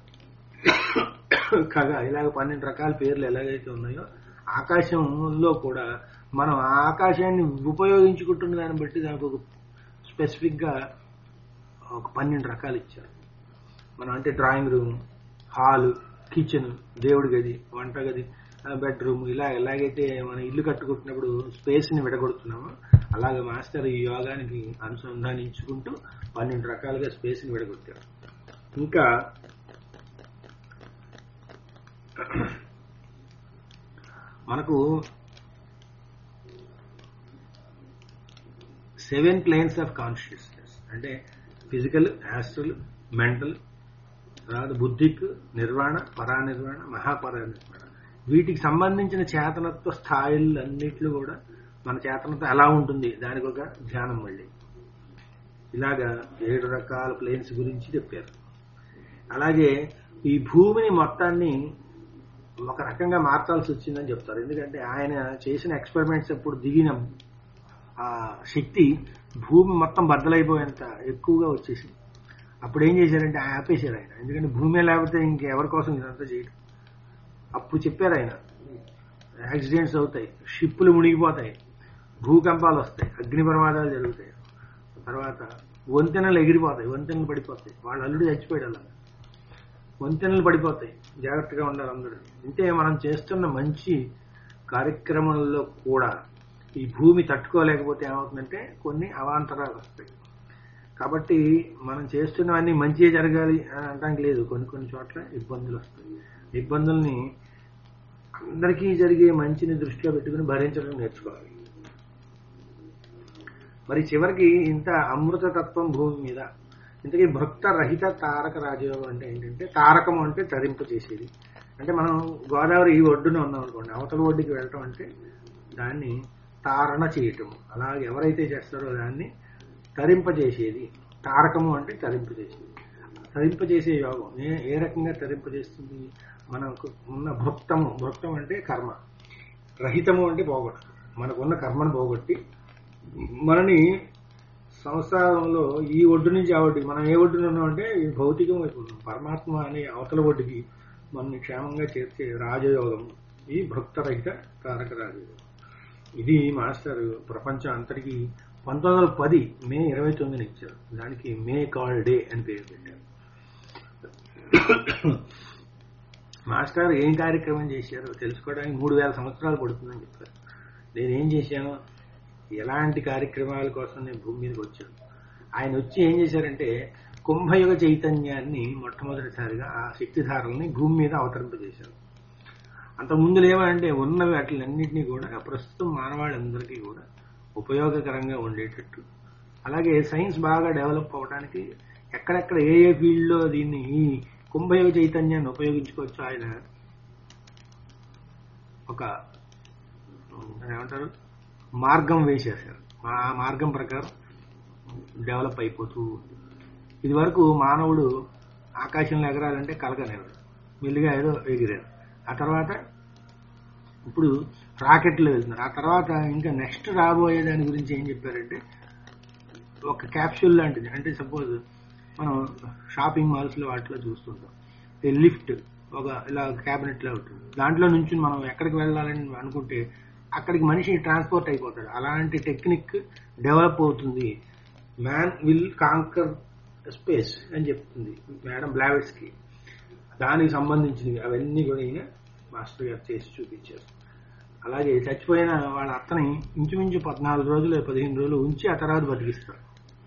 ఖగ, ఇలాగ పన్నెండు రకాల పేర్లు ఎలాగైతే ఉన్నాయో ఆకాశంలో కూడా మనం ఆ ఆకాశాన్ని ఉపయోగించుకుంటున్న దాన్ని బట్టి దానికి ఒక స్పెసిఫిక్ గా ఒక పన్నెండు రకాలు ఇచ్చారు మనం. అంటే డ్రాయింగ్ రూమ్, హాల్, కిచెన్, దేవుడి గది, వంటగది, బెడ్రూమ్, ఇలా ఎలాగైతే మనం ఇల్లు కట్టుకుంటున్నప్పుడు స్పేస్ ని విడగొడుతున్నామో అలాగే మాస్టర్ ఈ యోగానికి అనుసంధానించుకుంటూ పన్నెండు రకాలుగా స్పేస్ ని విడగొట్టారు. ఇంకా మనకు సెవెన్ ప్లేన్స్ ఆఫ్ కాన్షియస్నెస్ అంటే ఫిజికల్, యాస్ట్రల్, మెంటల్, తర్వాత బుద్ధిక్, నిర్వాణ, పరానిర్వాణ, మహాపరానిర్వాణ, వీటికి సంబంధించిన చేతనత్వ స్థాయిలన్నిట్లో కూడా మన చేతనత్వం ఎలా ఉంటుంది దానికి ఒక ధ్యానం. మళ్ళీ ఇలాగా ఏడు రకాల ప్లేన్స్ గురించి చెప్పారు. అలాగే ఈ భూమిని మొత్తాన్ని ఒక రకంగా మార్చాల్సి వచ్చిందని చెప్తారు. ఎందుకంటే ఆయన చేసిన ఎక్స్పెరిమెంట్స్ అప్పుడు దిగిన ఆ శక్తి భూమి మొత్తం బద్దలైపోయేంత ఎక్కువగా వచ్చేసింది. అప్పుడు ఏం చేశారంటే ఆయన ఆపేశారు ఆయన, ఎందుకంటే భూమి లేకపోతే ఇంకెవరి కోసం ఇదంతా చేయడం. అప్పుడు చెప్పారు ఆయన యాక్సిడెంట్స్ అవుతాయి, షిప్పులు మునిగిపోతాయి, భూకంపాలు వస్తాయి, అగ్ని ప్రమాదాలు జరుగుతాయి, తర్వాత వంతెనలు ఎగిరిపోతాయి, వంతెనలు పడిపోతాయి. వాళ్ళ అల్లుడు చచ్చిపోయాడు, అలా వంతెనలు పడిపోతాయి, జాగ్రత్తగా ఉండాలి అందరూ. అంటే మనం చేస్తున్న మంచి కార్యక్రమంలో కూడా ఈ భూమి తట్టుకోలేకపోతే ఏమవుతుందంటే కొన్ని అవాంతరాలు వస్తాయి. కాబట్టి మనం చేస్తున్నవన్నీ మంచిగా జరగాలి అని అనడానికి లేదు, కొన్ని కొన్ని చోట్ల ఇబ్బందులు వస్తాయి. ఇబ్బందుల్ని అందరికీ జరిగే మంచిని దృష్టిలో పెట్టుకుని భరించడం నేర్చుకోవాలి. మరి చివరికి ఇంత అమృతతత్వం భూమి మీద, ఇంతకీ భక్త రహిత తారక రాజయోగం అంటే ఏంటంటే, తారకం అంటే తరింప చేసేది. అంటే మనం గోదావరి ఈ ఒడ్డున ఉన్నాం అనుకోండి, అవతల ఒడ్డుకి వెళ్ళటం అంటే దాన్ని తారణ చేయటము. అలాగే ఎవరైతే చేస్తారో దాన్ని తరింపజేసేది. తారకము అంటే తరింపజేసేది. తరింపజేసే యోగం ఏ ఏ రకంగా తరింపజేస్తుంది? మనకు ఉన్న భక్తము, భక్తం అంటే కర్మ, రహితము అంటే పోగొట్టు, మనకున్న కర్మను పోగొట్టి మనని సంసారంలో ఈ ఒడ్డు నుంచి ఆ ఒడ్డుకి, మనం ఏ ఒడ్డున ఉన్నామంటే ఈ భౌతికం వైపు పరమాత్మ అనే అవతల ఒడ్డుకి మనని క్షేమంగా చేర్చే రాజయోగం ఈ భక్తరహిత తారక రాజయోగం. ఇది మాస్టర్ ప్రపంచం అంతటికి పంతొమ్మిది వందల పది మే ఇరవై తొమ్మిదిని ఇచ్చారు. దానికి మే కాల్ డే అని పేరు పెట్టారు. మాస్టర్ ఏం కార్యక్రమం చేశారో తెలుసుకోవడానికి మూడు వేల సంవత్సరాలు పడుతుందని చెప్పారు. నేనేం చేశాను, ఎలాంటి కార్యక్రమాల కోసం నేను భూమి మీదకి వచ్చాను. ఆయన వచ్చి ఏం చేశారంటే కుంభయుగ చైతన్యాన్ని మొట్టమొదటిసారిగా ఆ శక్తిధారల్ని భూమి మీద అవతరింపజేశారు. అంతకుముందు ఏమంటే ఉన్నవి వాటిలన్నింటినీ కూడా ప్రస్తుతం మానవాళ్ళందరికీ కూడా ఉపయోగకరంగా ఉండేటట్టు, అలాగే సైన్స్ బాగా డెవలప్ అవడానికి ఎక్కడెక్కడ ఏ ఏ ఫీల్డ్లో దీన్ని ఈ కుంభయుగ చైతన్యాన్ని ఉపయోగించుకోవచ్చు ఆయన ఒక ఏమంటారు మార్గం వేసేశారు. ఆ మార్గం ప్రకారం డెవలప్ అయిపోతూ, ఇది వరకు మానవుడు ఆకాశంలో ఎగరాలంటే కలగలేడు, మెల్లిగా ఏదో ఎగిరారు. ఆ తర్వాత ఇప్పుడు రాకెట్లో వెళ్తున్నారు. ఆ తర్వాత ఇంకా నెక్స్ట్ రాబోయే దాని గురించి ఏం చెప్పారంటే ఒక క్యాప్సూల్ లాంటిది. అంటే సపోజ్ మనం షాపింగ్ మాల్స్ లో వాటిలో చూస్తుంటాం, లిఫ్ట్ ఒక ఇలా క్యాబినెట్ లో ఉంటుంది, దాంట్లో నుంచి మనం ఎక్కడికి వెళ్ళాలని అనుకుంటే అక్కడికి మనిషి ట్రాన్స్పోర్ట్ అయిపోతాడు. అలాంటి టెక్నిక్ డెవలప్ అవుతుంది. మ్యాన్ విల్ కాంకర్ స్పేస్ అని చెప్తుంది మేడం బ్లావెట్స్కి. దానికి సంబంధించినవి అవన్నీ కూడా ఈయన మాస్టర్ గారు చేసి చూపించారు. అలాగే చచ్చిపోయిన వాళ్ళ అత్తని ఇంచుమించు పద్నాలుగు రోజులు పదిహేను రోజులు ఉంచి ఆ తర్వాత బతికిస్తారు.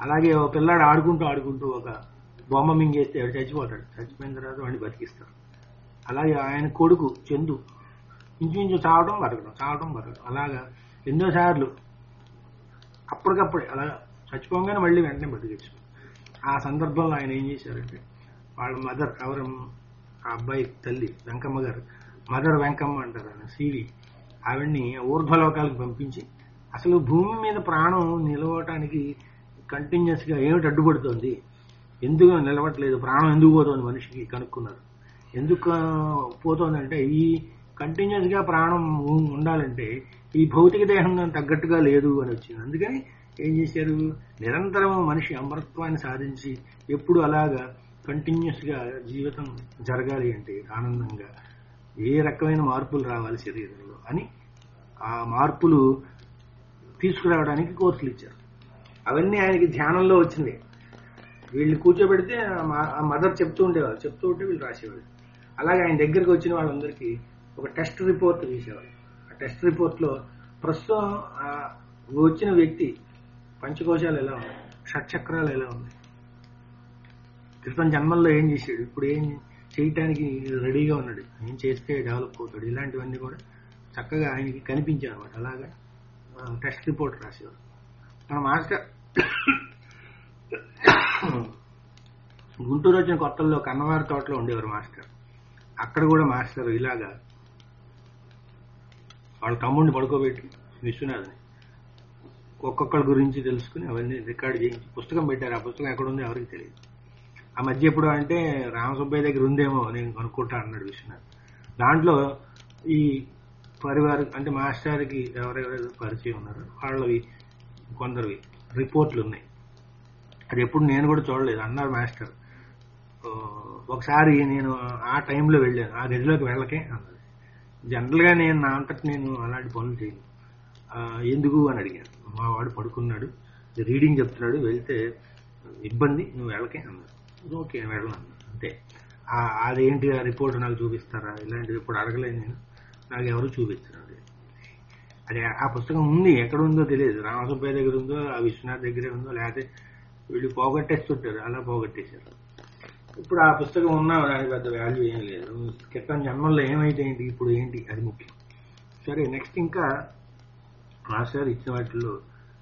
అలాగే ఓ పిల్లాడు ఆడుకుంటూ ఆడుకుంటూ ఒక బొమ్మ మింగేస్తే వాడు చచ్చిపోతాడు. చచ్చిపోయిన తర్వాత వాడిని బతికిస్తారు. అలాగే ఆయన కొడుకు చందు ఇంచుమించు చావడం బతకడం చావడం బతకడం అలాగా ఎన్నోసార్లు అప్పటికప్పుడే అలా చచ్చిపోగానే మళ్ళీ వెంటనే బతికించు. ఆ సందర్భంలో ఆయన ఏం చేశారంటే వాళ్ళ మదర్ ఎవరు ఆ అబ్బాయి తల్లి వెంకమ్మ గారు, మదర్ వెంకమ్మ అంటారు ఆయన సివి, ఆవిడ్ని ఊర్ధ్వలోకాలకు పంపించి అసలు భూమి మీద ప్రాణం నిలవటానికి కంటిన్యూస్ గా ఏమిటి అడ్డుపడుతోంది, ఎందుకు నిలవట్లేదు, ప్రాణం ఎందుకు పోతుంది మనిషికి కనుక్కున్నారు. ఎందుకు పోతోందంటే ఈ కంటిన్యూస్ గా ప్రాణం ఉండాలంటే ఈ భౌతిక దేహం తగ్గట్టుగా లేదు అని వచ్చింది. అందుకని ఏం చేశారు, నిరంతరం మనిషి అమరత్వాన్ని సాధించి ఎప్పుడు అలాగా కంటిన్యూస్ గా జీవితం జరగాలి అంటే ఆనందంగా ఏ రకమైన మార్పులు రావాలి శరీరంలో అని ఆ మార్పులు తీసుకురావడానికి కోర్సులు ఇచ్చారు. అవన్నీ ఆయనకి ధ్యానంలో వచ్చింది. వీళ్ళు కూర్చోబెడితే ఆ మదర్ చెప్తూ ఉండేవారు, చెప్తూ ఉంటే వీళ్ళు రాసేవాళ్ళు. అలాగే ఆయన దగ్గరికి వచ్చిన వాళ్ళందరికీ ఒక టెస్ట్ రిపోర్ట్ తీసేవాళ్ళు. ఆ టెస్ట్ రిపోర్ట్ లో ప్రస్తుతం ఆ వచ్చిన వ్యక్తి పంచకోశాలు ఎలా ఉన్నాయి, షట్చక్రాలు ఎలా ఉన్నాయి, క్రితం జన్మల్లో ఏం చేశాడు, ఇప్పుడు ఏం చేయటానికి రెడీగా ఉన్నాడు, ఏం చేస్తే డెవలప్ అవుతాడు, ఇలాంటివన్నీ కూడా చక్కగా ఆయనకి కనిపించాయి అనమాట. అలాగా టెస్ట్ రిపోర్ట్ రాసేవారు. మన మాస్టర్ గుంటూరు వచ్చిన కొత్తల్లో కన్నవారి తోటలో ఉండేవారు మాస్టర్. అక్కడ కూడా మాస్టర్ ఇలాగా వాళ్ళ తమ్ముడిని పడుకోబెట్టి విశ్వనాథ్ని ఒక్కొక్కరి గురించి తెలుసుకుని అవన్నీ రికార్డు చేయించి పుస్తకం పెట్టారు. ఆ పుస్తకం ఎక్కడ ఉందో ఎవరికి తెలియదు. ఆ మధ్య ఎప్పుడు అంటే రామసుబ్బయ్య దగ్గర ఉందేమో నేను కనుక్కుంటా అన్నాడు విశ్వనాథ్. దాంట్లో ఈ పరివారు అంటే మాస్టర్కి ఎవరెవరు పరిచయం ఉన్నారు వాళ్ళవి కొందరివి రిపోర్ట్లు ఉన్నాయి. అది ఎప్పుడు నేను కూడా చూడలేదు అన్నారు మాస్టర్. ఒకసారి నేను ఆ టైంలో వెళ్ళాను, ఆ గదిలోకి వెళ్ళకే అన్నది. జనరల్ గా నేను నా అంతటి నేను అలాంటి పనులు చేయను. ఎందుకు అని అడిగాను. మా వాడు పడుకున్నాడు, రీడింగ్ చెప్తున్నాడు, వెళ్తే ఇబ్బంది, నువ్వు వెళ్ళకే అన్నాడు. ఓకే వెళ్ళను అన్నాడు. అంతే. అదేంటి ఆ రిపోర్ట్ నాకు చూపిస్తారా, ఇలాంటివి ఇప్పుడు అడగలేదు నేను, నాకు ఎవరు చూపిస్తున్నారు. అదే ఆ పుస్తకం ఉంది, ఎక్కడ ఉందో తెలియదు, రామసుబ్బయ్య దగ్గర ఉందో ఆ విశ్వనాథ్ దగ్గరే ఉందో లేకపోతే వీళ్ళు పోగొట్టేస్తుంటారు, అలా పోగొట్టేశారు. ఇప్పుడు ఆ పుస్తకం ఉన్నా దానికి పెద్ద వాల్యూ ఏం లేదు. క్రితం జన్మల్లో ఏమైతే ఏంటి, ఇప్పుడు ఏంటి, అది ముఖ్యం. సరే, నెక్స్ట్ ఇంకా మాస్టర్ ఇచ్చిన వాటిల్లో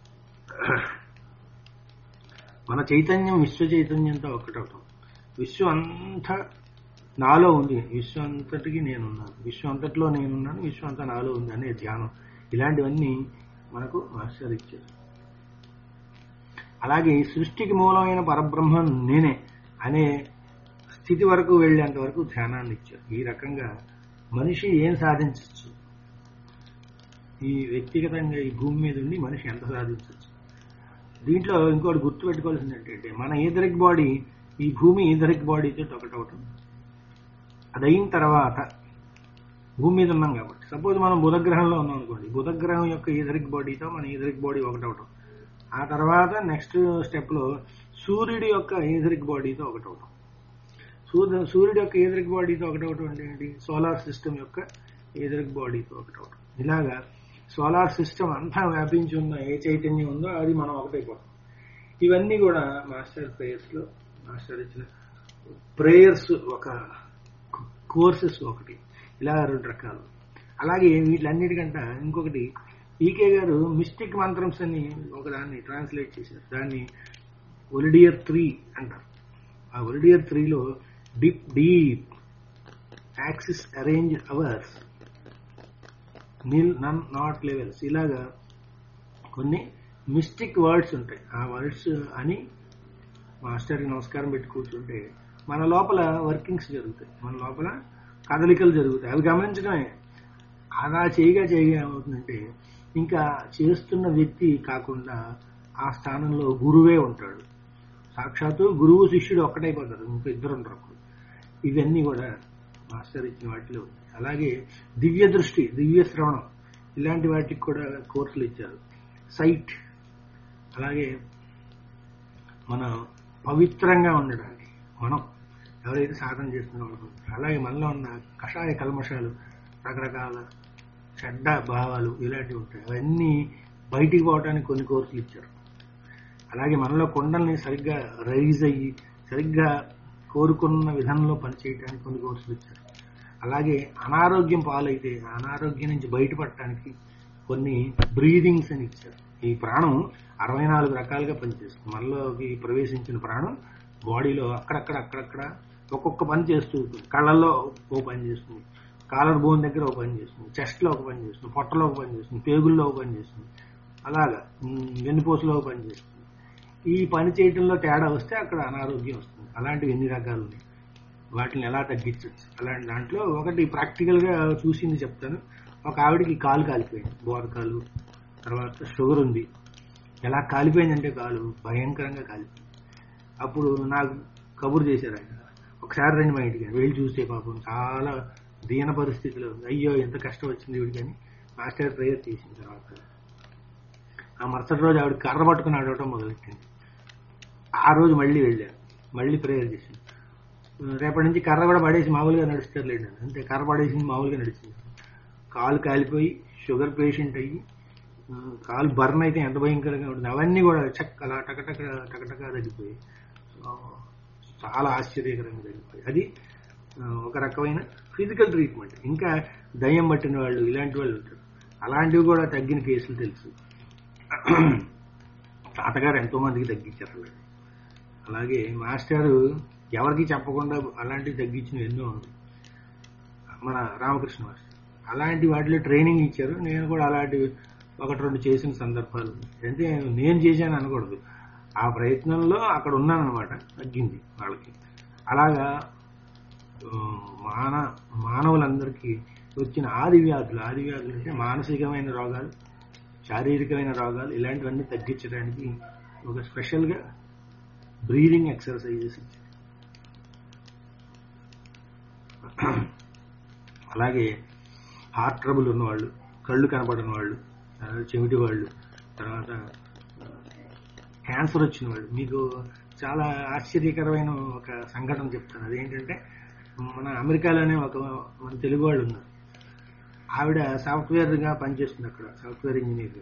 మన చైతన్యం విశ్వ చైతన్యంతో ఒక్కటవుతాం. విశ్వం అంతా నాలో ఉంది, విశ్వం అంతటికి నేనున్నాను, విశ్వం అంతట్లో నేనున్నాను, విశ్వం అంతా నాలో ఉంది అనే ధ్యానం, ఇలాంటివన్నీ మనకు మాస్టర్ ఇచ్చారు. అలాగే సృష్టికి మూలమైన పరబ్రహ్మం నేనే అనే స్థితి వరకు వెళ్లేంత వరకు ధ్యానాన్ని ఇచ్చారు. ఈ రకంగా మనిషి ఏం సాధించవచ్చు, ఈ వ్యక్తిగతంగా ఈ భూమి మీద ఉండి మనిషి ఎంత సాధించవచ్చు. దీంట్లో ఇంకోటి గుర్తు పెట్టుకోవాల్సింది ఏంటంటే మన ఈథరిక్ బాడీ ఈ భూమి ఈథరిక్ బాడీతో ఒకటవటం. అది అయిన తర్వాత భూమి మీద ఉన్నాం కాబట్టి, సపోజ్ మనం బుధగ్రహంలో ఉన్నాం అనుకోండి, బుధగ్రహం యొక్క ఈథరిక్ బాడీతో మన ఈథరిక్ బాడీ ఒకటవటం. ఆ తర్వాత నెక్స్ట్ స్టెప్ లో సూర్యుడి యొక్క ఈథరిక్ బాడీతో ఒకటవటం. సూర్యుడి యొక్క ఈథరిక్ బాడీతో ఒకటవటం అంటే ఏంటి, సోలార్ సిస్టమ్ యొక్క ఈథరిక్ బాడీతో ఒకటవటం. ఇలాగా సోలార్ సిస్టమ్ అంతా వ్యాపించి ఉన్న ఏ చైతన్యం ఉందో అది మనం ఒకటైపోతాం. ఇవన్నీ కూడా మాస్టర్ ప్రేయర్స్ లో మాస్టర్ ఇచ్చిన ప్రేయర్స్ ఒక కోర్సెస్ ఒకటి, ఇలా రెండు రకాలు. అలాగే వీటిలన్నిటికంటే ఇంకొకటి ఈకే గారు మిస్టిక్ మంత్రమ్స్ అని ఒకదాన్ని ట్రాన్స్లేట్ చేశారు. దాన్ని ఒలిడియర్ త్రీ అంటారు. ఆ ఒలిడియర్ త్రీలో డీప్ డీప్ యాక్సిస్ అరేంజ్ అవర్స్ నిల్ నన్ నాట్ లెవెల్స్, ఇలాగా కొన్ని మిస్టిక్ వర్డ్స్ ఉంటాయి. ఆ వర్డ్స్ అని మాస్టర్కి నమస్కారం పెట్టి కూర్చుంటే మన లోపల వర్కింగ్స్ జరుగుతాయి, మన లోపల కదలికలు జరుగుతాయి. అవి గమనించడమే. అలా చేయగా చేయగా ఏమవుతుందంటే ఇంకా చేస్తున్న వ్యక్తి కాకుండా ఆ స్థానంలో గురువే ఉంటాడు. సాక్షాత్తు గురువు శిష్యుడు ఒక్కటైపోతారు, ఇంకా ఇద్దరు ఉంటారు. ఇవన్నీ కూడా మాస్టర్ ఇచ్చిన వాటిలో. అలాగే దివ్య దృష్టి, దివ్య శ్రవణం, ఇలాంటి వాటికి కూడా కోర్సులు ఇచ్చారు. సైట్, అలాగే మన పవిత్రంగా ఉండడానికి మనం ఎవరైతే సాధన చేస్తున్నారో, అలాగే మనలో ఉన్న కషాయ కల్మషాలు, రకరకాల చెడ్డ భావాలు ఇలాంటివి ఉంటాయి, అవన్నీ బయటికి పోవడానికి కొన్ని కోర్సులు ఇచ్చారు. అలాగే మనలో కుండల్ని సరిగ్గా రైజ్ అయ్యి సరిగ్గా కోరుకున్న విధానంలో పనిచేయడానికి కొన్ని కోర్సులు ఇచ్చారు. అలాగే అనారోగ్యం పాలైతే అనారోగ్యం నుంచి బయటపడటానికి కొన్ని బ్రీదింగ్స్ అని ఇచ్చారు. ఈ ప్రాణం అరవై నాలుగు రకాలుగా పనిచేస్తుంది. మనలోకి ప్రవేశించిన ప్రాణం బాడీలో అక్కడక్కడ అక్కడక్కడ ఒక్కొక్క పని చేస్తూ ఉంటుంది. కళ్ళల్లో ఒక పని చేస్తుంది, కాలర్ బోన్ దగ్గర ఒక పని చేస్తుంది, చెస్ట్ లో ఒక పని చేస్తుంది, పొట్టలో ఒక పని చేస్తుంది, పేగుల్లో ఒక పని చేస్తుంది, అలాగా వెన్నుపూసలో ఒక పని చేస్తుంది. ఈ పని చేయటంలో తేడా వస్తే అక్కడ అనారోగ్యం వస్తుంది. అలాంటివి ఎన్ని రకాలు ఉన్నాయి, వాటిని ఎలా తగ్గించవచ్చు. అలాంటి దాంట్లో ఒకటి ప్రాక్టికల్ గా చూసింది చెప్తాను. ఒక ఆవిడికి కాలు కాలిపోయింది, బోధకాలు, తర్వాత షుగర్ ఉంది. ఎలా కాలిపోయిందంటే కాలు భయంకరంగా కాలిపోయింది. అప్పుడు నాకు కబురు చేశారు ఆయన, ఒకసారి రండి మా ఇంటికి. వెళ్ళి చూస్తే పాపం చాలా దీన పరిస్థితిలో ఉంది. అయ్యో ఎంత కష్టం వచ్చింది వీడికి అని మాస్టర్ ప్రేయర్ చేసిన తర్వాత ఆ మరుసటి రోజు ఆవిడ కర్ర పట్టుకుని ఆడవటం మొదలెట్టింది. ఆ రోజు మళ్ళీ వెళ్ళాను, మళ్ళీ ప్రేయర్ చేసింది. రేపటి నుంచి కర్ర కూడా పడేసి మామూలుగా నడుస్తారు లేండి, అంతే కర్ర పడేసింది మామూలుగా నడిచింది. కాలు కాలిపోయి షుగర్ పేషెంట్ అయ్యి కాలు బర్న్ అయితే ఎంత భయంకరంగా ఉంటుంది, అవన్నీ కూడా చక్క అలా టకటక టకటక తగ్గిపోయి చాలా ఆశ్చర్యకరంగా తగ్గిపోయి. అది ఒక రకమైన ఫిజికల్ ట్రీట్మెంట్. ఇంకా దయ్యం పట్టిన వాళ్ళు ఇలాంటి వాళ్ళు ఉంటారు, అలాంటివి కూడా తగ్గిన కేసులు తెలుసు. తాతగారు ఎంతో మందికి తగ్గించారు. అలాగే మాస్టారు ఎవరికి చెప్పకుండా అలాంటివి తగ్గించినవి ఎన్నో ఉంది. మన రామకృష్ణ మాస్టర్ అలాంటి వాటిలో ట్రైనింగ్ ఇచ్చారు. నేను కూడా అలాంటి ఒకటి రెండు చేసిన సందర్భాలు. అంటే నేను చేశాను అనకూడదు, ఆ ప్రయత్నంలో అక్కడ ఉన్నానన్నమాట, తగ్గింది వాళ్ళకి. అలాగా మాన మానవులందరికీ వచ్చిన ఆది వ్యాధులు ఆది వ్యాధులు అంటే మానసికమైన రోగాలు, శారీరకమైన రోగాలు, ఇలాంటివన్నీ తగ్గించడానికి ఒక స్పెషల్గా బ్రీదింగ్ ఎక్సర్సైజెస్ ఇచ్చారు. అలాగే హార్ట్ ట్రబుల్ ఉన్నవాళ్ళు, కళ్ళు కనపడని వాళ్ళు, చెవిటి వాళ్ళు, తర్వాత క్యాన్సర్ వచ్చిన వాళ్ళు. మీకు చాలా ఆశ్చర్యకరమైన ఒక సంఘటన చెప్తాను. అదేంటంటే మన అమెరికాలోనే ఒక మన తెలుగు వాళ్ళు ఉన్నారు. ఆవిడ సాఫ్ట్వేర్గా పనిచేస్తుంది అక్కడ, సాఫ్ట్వేర్ ఇంజనీర్గా.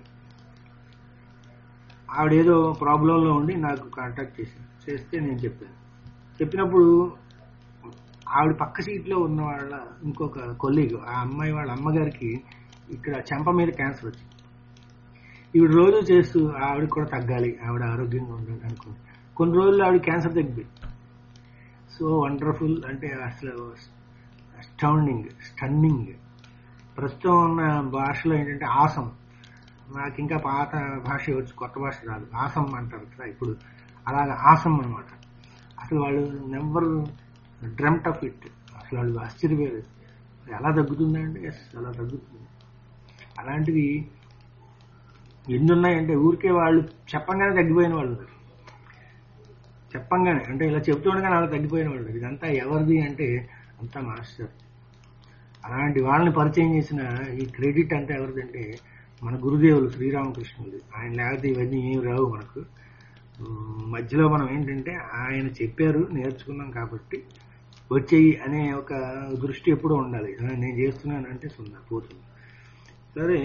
ఆవిడ ఏదో ప్రాబ్లంలో ఉండి నాకు కాంటాక్ట్ చేసింది. చేస్తే నేను చెప్పాను. చెప్పినప్పుడు ఆవిడ పక్క సీట్లో ఉన్న వాళ్ళ ఇంకొక కొలీగ్, ఆ అమ్మాయి వాళ్ళ అమ్మగారికి ఇక్కడ చెంప మీద క్యాన్సర్ వచ్చింది. ఈవిడ రోజు చేస్తూ ఆవిడకి కూడా తగ్గాలి, ఆవిడ ఆరోగ్యంగా ఉండాలి అనుకుంది. కొన్ని రోజులు ఆవిడ క్యాన్సర్ తగ్గిపోయింది. సో వండర్ఫుల్, అంటే అసలు స్టౌండింగ్ స్టన్నింగ్. ప్రస్తుతం ఉన్న భాషలో ఏంటంటే ఆసం, నాకు ఇంకా పాత భాష వచ్చి కొత్త భాష రాదు, ఆసం అంటారు కదా ఇప్పుడు, అలాగా ఆసం అనమాట. అసలు వాళ్ళు నెవర్ డ్రమ్ట్ ఆఫ్ ఇట్. అసలు వాళ్ళు ఆశ్చర్యపోయారు, ఎలా తగ్గుతుందంటే ఎస్ అలా తగ్గుతుంది. అలాంటివి ఎన్ని ఉన్నాయంటే ఊరికే వాళ్ళు చెప్పంగానే తగ్గిపోయిన వాళ్ళు ఉన్నారు. చెప్పంగానే అంటే ఇలా చెప్తూ ఉండగానే అలా తగ్గిపోయిన వాళ్ళు. ఇదంతా ఎవరిది అంటే అంతా మాస్టర్. అలాంటి వాళ్ళని పరిచయం చేసిన ఈ క్రెడిట్ అంతా ఎవరిదంటే మన గురుదేవులు శ్రీరామకృష్ణుడు. ఆయన లేకపోతే ఇవన్నీ ఏమి రావు మనకు. మధ్యలో మనం ఏంటంటే ఆయన చెప్పారు, నేర్చుకున్నాం కాబట్టి వచ్చేయి అనే ఒక దృష్టి ఎప్పుడూ ఉండాలి. నేను చేస్తున్నానంటే సున్నా పోతుంది. సరే,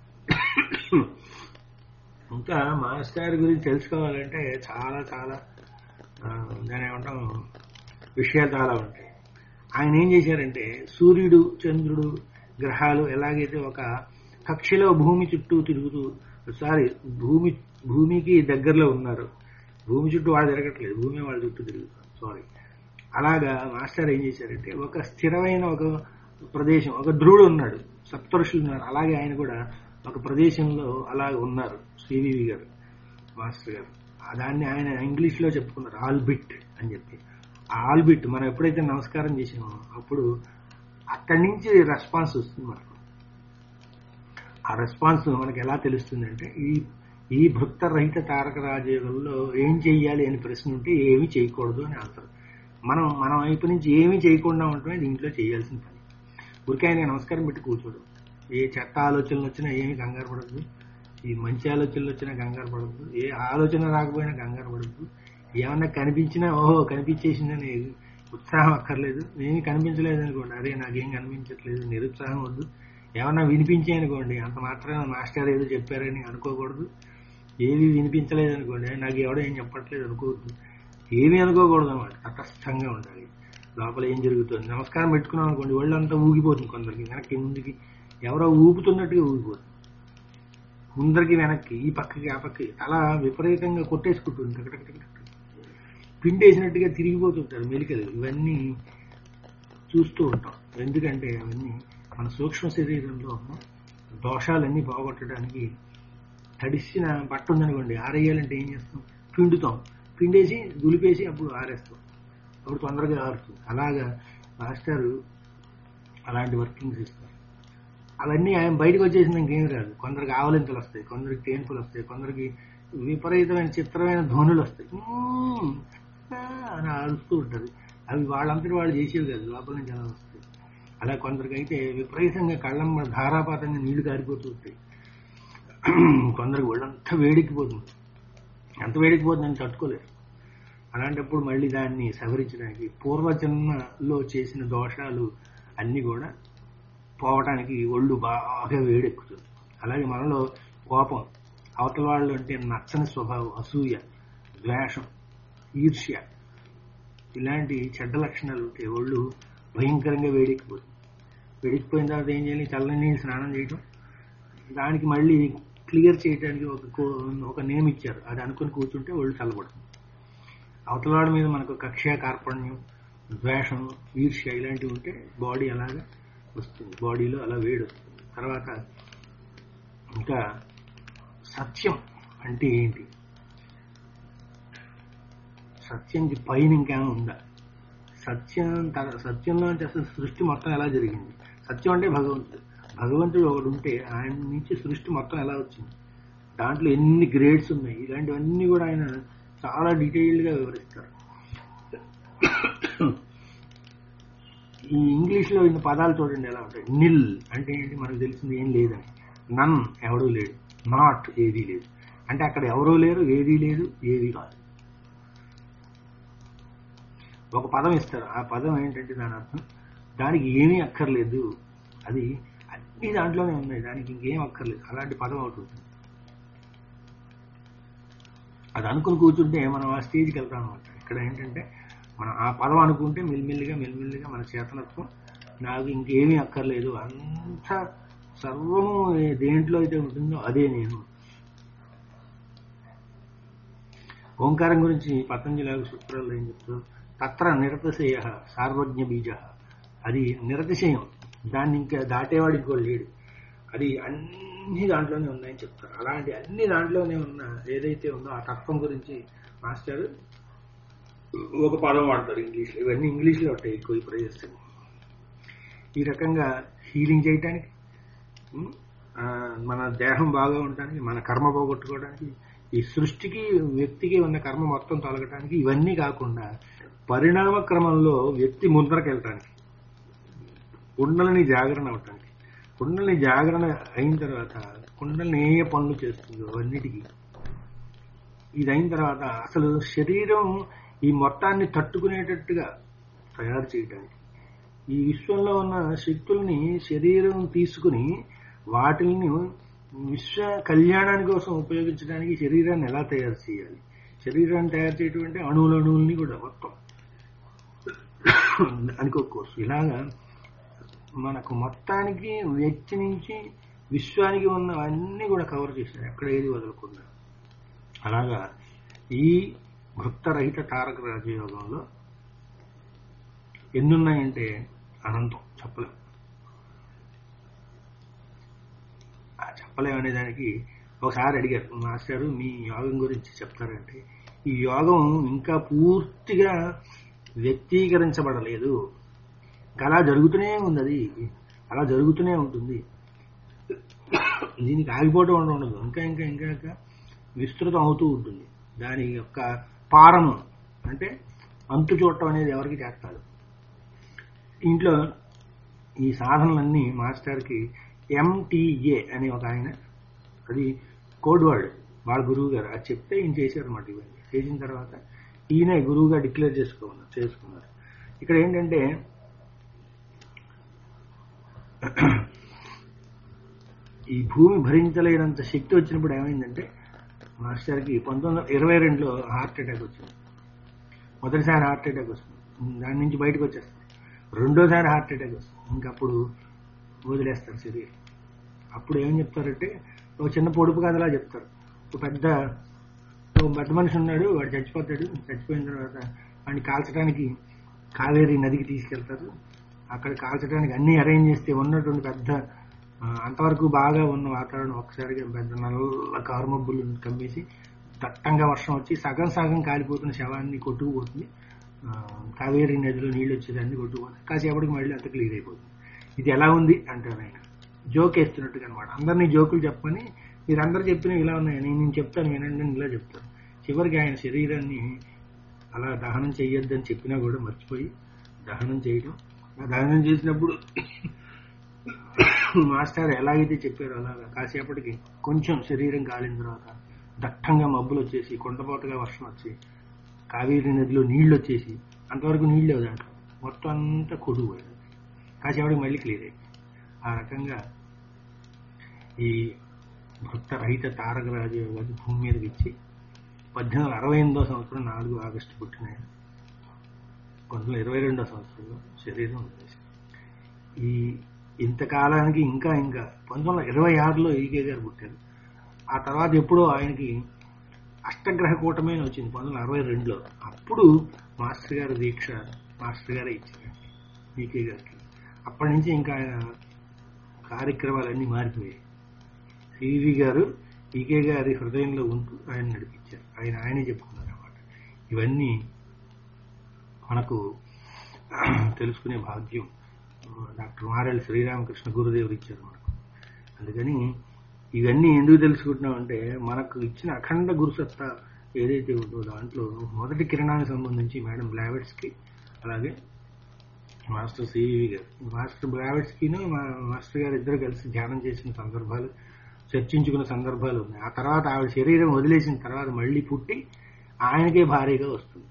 ఇంకా మాస్టర్ గురించి తెలుసుకోవాలంటే చాలా చాలా దాని ఏమంటాం విషయాలు చాలా ఉంటాయి. ఆయన ఏం చేశారంటే సూర్యుడు, చంద్రుడు, గ్రహాలు ఎలాగైతే ఒక కక్షలో భూమి చుట్టూ తిరుగుతూ, సారీ భూమి భూమికి దగ్గరలో ఉన్నారు, భూమి చుట్టూ వాళ్ళు తిరగట్లేదు, భూమి వాళ్ళ చుట్టూ తిరుగుతారు, సారీ. అలాగా మాస్టర్ ఏం చేశారంటే ఒక స్థిరమైన ఒక ప్రదేశం, ఒక ధ్రువుడు ఉన్నాడు, సప్తఋషులు ఉన్నారు. అలాగే ఆయన కూడా ఒక ప్రదేశంలో అలా ఉన్నారు, సివివి గారు మాస్టర్ గారు. దాన్ని ఆయన ఇంగ్లీష్ లో చెప్పుకున్నారు ఆల్బిట్ అని చెప్పి. ఆ ఆల్బిట్ మనం ఎప్పుడైతే నమస్కారం చేసామో అప్పుడు అక్కడి నుంచి రెస్పాన్స్ వస్తుంది మనకు. ఆ రెస్పాన్స్ మనకి ఎలా తెలుస్తుందంటే ఈ ఈ భక్త రహిత తారక రాజయోగంలో ఏం చెయ్యాలి అని ప్రశ్న ఉంటే ఏమీ చేయకూడదు అని ఆన్సర్. మనం మన వైపు నుంచి ఏమీ చేయకుండా ఉండటమే దీంట్లో చేయాల్సిన పని. ఊరికే ఆయన నమస్కారం పెట్టి కూర్చోడు. ఏ చెత్త ఆలోచనలు వచ్చినా ఏమీ కంగారు పడద్దు, ఈ మంచి ఆలోచనలు వచ్చినా కంగారు పడద్దు, ఏ ఆలోచన రాకపోయినా కంగారు పడద్దు. ఏమన్నా కనిపించినా ఓహో కనిపించేసిందని ఉత్సాహం అక్కర్లేదు. ఏమీ కనిపించలేదు అనుకోండి, అరే నాకేం కనిపించట్లేదు, నిరుత్సాహం వద్దు. ఏమన్నా వినిపించాయి అనుకోండి, అంత మాత్రాన మాస్టర్ ఏదో చెప్పారని అనుకోకూడదు. ఏవి వినిపించలేదు అనుకోండి, నాకు ఎవడో ఏం చెప్పట్లేదు అనుకోవద్దు, ఏమీ అనుకోకూడదు అనమాట. తటస్థంగా ఉండాలి. లోపల ఏం జరుగుతుంది, నమస్కారం పెట్టుకున్నాం అనుకోండి, ఒళ్ళంతా ఊగిపోతుంది. కొందరికి వెనక్కి ముందుకి ఎవరో ఊపుతున్నట్టుగా ఊగిపోతుంది, ముందరికి వెనక్కి, ఈ పక్కకి ఆ పక్కకి, అలా విపరీతంగా కొట్టేసుకుంటుంది, టకటక పిండేసినట్టుగా తిరిగిపోతుంటారు మెలికలు. ఇవన్నీ చూస్తూ ఉంటాం. ఎందుకంటే అవన్నీ మన సూక్ష్మ శరీరంలో దోషాలన్నీ పోగొట్టడానికి. తడిసిన బట్ట ఉందనుకోండి, ఆరేయాలంటే ఏం చేస్తాం, పిండుతాం, పిండేసి దులిపేసి అప్పుడు ఆరేస్తాం, అప్పుడు తొందరగా ఆరుతుంది. అలాగా మాస్టారు అలాంటి వర్కింగ్స్ ఇస్తారు. అవన్నీ ఆయన బయటకు వచ్చేసిన ఇంకేం రాదు. కొందరికి ఆవలింతలు వస్తాయి, కొందరికి తేన్పులు వస్తాయి, కొందరికి విపరీతమైన చిత్రమైన ధ్వనులు వస్తాయి, అని అరుస్తూ ఉంటుంది. అవి వాళ్ళంతటి వాళ్ళు చేసేవి కాదు, లోపల నుంచి అలా వస్తాయి. అలా కొందరికి అయితే విపరీతంగా కళ్ళం ధారాపాతంగా నీళ్లు కారిపోతూ ఉంటాయి. కొందరికి ఒళ్ళంతా వేడెక్కిపోతుంది, ఎంత వేడెక్కిపోతుందని తట్టుకోలేరు. అలాంటప్పుడు మళ్ళీ దాన్ని సవరించడానికి పూర్వజన్మలో చేసిన దోషాలు అన్నీ కూడా పోవటానికి ఒళ్ళు బాగా వేడెక్కుతుంది. అలాగే మనలో కోపం, అవతల వాళ్ళు అంటే నచ్చని స్వభావం, అసూయ, ద్వేషం, ఈర్ష్య, ఇలాంటి చెడ్డ లక్షణాలు ఉంటే ఒళ్ళు భయంకరంగా వేడెక్కిపోతుంది. వేడెక్కిపోయిన తర్వాత ఏం చేయాలి, చల్లని నీళ్ళు స్నానం చేయడం, దానికి మళ్ళీ క్లియర్ చేయడానికి ఒక ఒక నేమ్ ఇచ్చారు, అది అనుకుని కూర్చుంటే ఒళ్ళు చల్లబడుతుంది. అవతలవాడి మీద మనకు కక్ష, కార్పణ్యం, ద్వేషం, ఈర్ష్య ఇలాంటివి ఉంటే బాడీ అలాగా వస్తుంది, బాడీలో అలా వేడి వస్తుంది. తర్వాత ఇంకా సత్యం అంటే ఏంటి, సత్యంకి పైన ఇంకేమో ఉందా, సత్యం సత్యంలో అంటే అసలు సృష్టి మొత్తం ఎలా జరిగింది, సత్యం అంటే భగవంతుడు, భగవంతుడు ఒకడు ఉంటే ఆయన నుంచి సృష్టి మొత్తం ఎలా వచ్చింది, దాంట్లో ఎన్ని గ్రేడ్స్ ఉన్నాయి, ఇలాంటివన్నీ కూడా ఆయన చాలా డీటెయిల్డ్గా వివరిస్తారు. ఈ ఇంగ్లీష్లో ఇన్ని పదాలు చూడండి ఎలా ఉంటాయి. నిల్ అంటే ఏంటి, మనకు తెలిసింది ఏం లేదని. నన్ ఎవడూ లేడు, నాట్ ఏదీ లేదు, అంటే అక్కడ ఎవరూ లేరు, ఏదీ లేదు, ఏదీ కాదు. ఒక పదం ఇస్తారు, ఆ పదం ఏంటంటే దాని అర్థం దానికి ఏమీ అక్కర్లేదు, అది అన్ని దాంట్లోనే ఉన్నాయి, దానికి ఇంకేం అక్కర్లేదు, అలాంటి పదం అవుతుంది. అది అనుకుని కూర్చుంటే మనం ఆ స్టేజ్కి వెళ్తాం అనమాట. ఇక్కడ ఏంటంటే మనం ఆ పదం అనుకుంటే మెల్లిమెల్లిగా మెల్లిమెల్లిగా మన చేతనత్వం, నాకు ఇంకేమీ అక్కర్లేదు, అంత సర్వము దేంట్లో అయితే ఉంటుందో అదే నేను. ఓంకారం గురించి పతంజలి సూత్రాల్లో ఏం చెప్తారు, తత్ర నిరతిశయ సార్వజ్ఞ బీజ, అది నిరతిశయం, దాన్ని ఇంకా దాటేవాడు ఇంకోటి లేడు, అది అన్ని దాంట్లోనే ఉన్నాయని చెప్తారు. అలాంటి అన్ని దాంట్లోనే ఉన్న ఏదైతే ఉందో ఆ తత్వం గురించి మాస్టర్ ఒక పదం వాడతారు ఇంగ్లీష్లో. ఇవన్నీ ఇంగ్లీష్లో ఉంటాయి ఎక్కువ ఈ ప్రదేశం. ఈ రకంగా హీలింగ్ చేయటానికి, మన దేహం బాగా ఉండటానికి, మన కర్మ పోగొట్టుకోవడానికి, ఈ సృష్టికి వ్యక్తికి ఉన్న కర్మ మొత్తం తొలగటానికి, ఇవన్నీ కాకుండా పరిణామ క్రమంలో వ్యక్తి ముందరకు వెళ్ళటానికి, కుండలని జాగరణ అవటానికి, కుండలని జాగరణ అయిన తర్వాత కుండలని ఏ ఏ పనులు చేస్తుందో అవన్నిటికీ, ఇది అయిన తర్వాత అసలు శరీరం ఈ మొత్తాన్ని తట్టుకునేటట్టుగా తయారు చేయడానికి, ఈ విశ్వంలో ఉన్న శక్తుల్ని శరీరం తీసుకుని వాటిని విశ్వ కళ్యాణాని కోసం ఉపయోగించడానికి శరీరాన్ని ఎలా తయారు చేయాలి, శరీరాన్ని తయారు చేయటం అంటే అణువుల అణువుల్ని కూడా మొత్తం అనుకోకోర్సు. ఇలాగా మనకు మొత్తానికి వ్యక్తి నుంచి విశ్వానికి ఉన్న అన్నీ కూడా కవర్ చేశారు, ఎక్కడ ఏది వదలకుండా. అలాగా ఈ భక్తరహిత తారక రాజయోగంలో ఎన్నున్నాయంటే అనంతం, చెప్పలేం. ఆ చెప్పలేం అనే దానికి ఒకసారి అడిగారు మాస్టారు, మీ యోగం గురించి చెప్తారంటే, ఈ యోగం ఇంకా పూర్తిగా వ్యక్తీకరించబడలేదు, ఇంకా అలా జరుగుతూనే ఉంది, అది అలా జరుగుతూనే ఉంటుంది, దీనికి ఆగిపోవడం ఉండదు, ఇంకా ఇంకా ఇంకా ఇంకా విస్తృతం అవుతూ ఉంటుంది. దాని యొక్క పారము అంటే అంతు చూడటం అనేది ఎవరికి చేస్తారు. ఇంట్లో ఈ సాధనలన్నీ మాస్టర్కి ఎంటీఏ అని ఒక ఆయన, అది కోడ్ వర్డ్, వాళ్ళ గురువు గారు అది చెప్తే ఈయన చేశారు అన్నమాట. ఇవన్నీ చేసిన తర్వాత ఈయనే గురువుగా డిక్లేర్ చేసుకోమన్నారు చేసుకున్నారు. ఇక్కడ ఏంటంటే ఈ భూమి భరించలేనంత శక్తి వచ్చినప్పుడు ఏమైందంటే మాస్టర్కి పంతొమ్మిది వందల ఇరవై రెండులో హార్ట్ అటాక్ వచ్చింది. మొదటిసారి హార్ట్ అటాక్ వస్తుంది, దాని నుంచి బయటకు వచ్చేస్తారు. రెండోసారి హార్ట్ అటాక్ వస్తుంది, ఇంకప్పుడు వదిలేస్తారు శరీరం. అప్పుడు ఏం చెప్తారంటే ఒక చిన్న పొడుపు కథలా చెప్తారు. ఒక పెద్ద ఒక పెద్ద మనిషి ఉన్నాడు, వాడు చచ్చిపోతాడు. చచ్చిపోయిన తర్వాత వాడిని కాల్చడానికి కావేరీ నదికి తీసుకెళ్తారు. అక్కడ కాల్చడానికి అన్ని అరేంజ్ చేస్తే ఉన్నటువంటి పెద్ద అంతవరకు బాగా ఉన్న వాతావరణం ఒకసారిగా పెద్ద నల్ల కారుమబ్బులు కమ్మేసి దట్టంగా వర్షం వచ్చి సగం సగం కాలిపోతున్న శవాన్ని కొట్టుకుపోతుంది. కావేరీ నదిలో నీళ్ళు వచ్చేదాన్ని కొట్టుకుపోతుంది. కాసేపటికి మళ్ళీ అంత క్లియర్ అయిపోతుంది. ఇది ఎలా ఉంది అంటారు ఆయన, జోక్ వేస్తున్నట్టుగా అనమాట. అందరినీ జోకులు చెప్పని మీరందరూ చెప్పినవి ఇలా ఉన్నాయి, నేను నేను చెప్తాను వినండి అని ఇలా చెప్తాను. చివరికి ఆయన శరీరాన్ని అలా దహనం చేయొద్దని చెప్పినా కూడా మర్చిపోయి దహనం చేయడం. ఆ దహనం చేసినప్పుడు మాస్టర్ ఎలాగైతే చెప్పారో అలాగా కాసేపటికి కొంచెం శరీరం కాలిన తర్వాత దట్టంగా మబ్బులు వచ్చేసి కొండపోతగా వర్షం వచ్చి కావేరీ నదిలో నీళ్లు వచ్చేసి అంతవరకు నీళ్ళు దాంట్లో మొత్తం అంతా కొడుకుపోయాడు. కాసేపటికి మళ్ళీ క్లియర్ అయింది. ఆ రకంగా ఈ భక్త రహిత తారక రాజు గారి భూమి మీదకి ఇచ్చి పద్దెనిమిది వందల అరవై ఎనిమిదో సంవత్సరం నాలుగు ఆగస్టు పుట్టిన పంతొమ్మిది వందల ఇరవై రెండో సంవత్సరంలో శరీరం వదిలేశారు. ఈ ఇంతకాలానికి ఇంకా ఇంకా పంతొమ్మిది వందల ఇరవై ఆరులో ఈకే గారు పుట్టారు. ఆ తర్వాత ఎప్పుడో ఆయనకి అష్టగ్రహ కూటమే వచ్చింది పంతొమ్మిది వందల అరవై రెండులో. అప్పుడు మాస్టర్ గారి దీక్ష మాస్టర్ గారే ఇచ్చారు ఈకే గారికి. అప్పటి నుంచి ఇంకా కార్యక్రమాలన్నీ మారిపోయాయి. సివి గారు ఈకే గారి హృదయంలో ఉంటూ ఆయన నడిపించారు. ఆయన ఆయనే చెప్పుకున్నారు అన్నమాట. ఇవన్నీ మనకు తెలుసుకునే భాగ్యం డాక్టర్ మారెళ్ళ శ్రీరామకృష్ణ గురుదేవులు ఇచ్చారు మనకు. అందుకని ఇవన్నీ ఎందుకు తెలుసుకుంటున్నామంటే మనకు ఇచ్చిన అఖండ గురుసత్తా ఏదైతే ఉందో దాంట్లో మొదటి కిరణానికి సంబంధించి మేడం బ్లావెట్స్కి, అలాగే మాస్టర్ సివి గారు, మాస్టర్ బ్లావెట్స్కిను మాస్టర్ గారు ఇద్దరు కలిసి ధ్యానం చేసిన సందర్భాలు, చర్చించుకున్న సందర్భాలు ఉన్నాయి. ఆ తర్వాత ఆవిడ శరీరం వదిలేసిన తర్వాత మళ్ళీ పుట్టి ఆయనకే భారీగా వస్తుంది.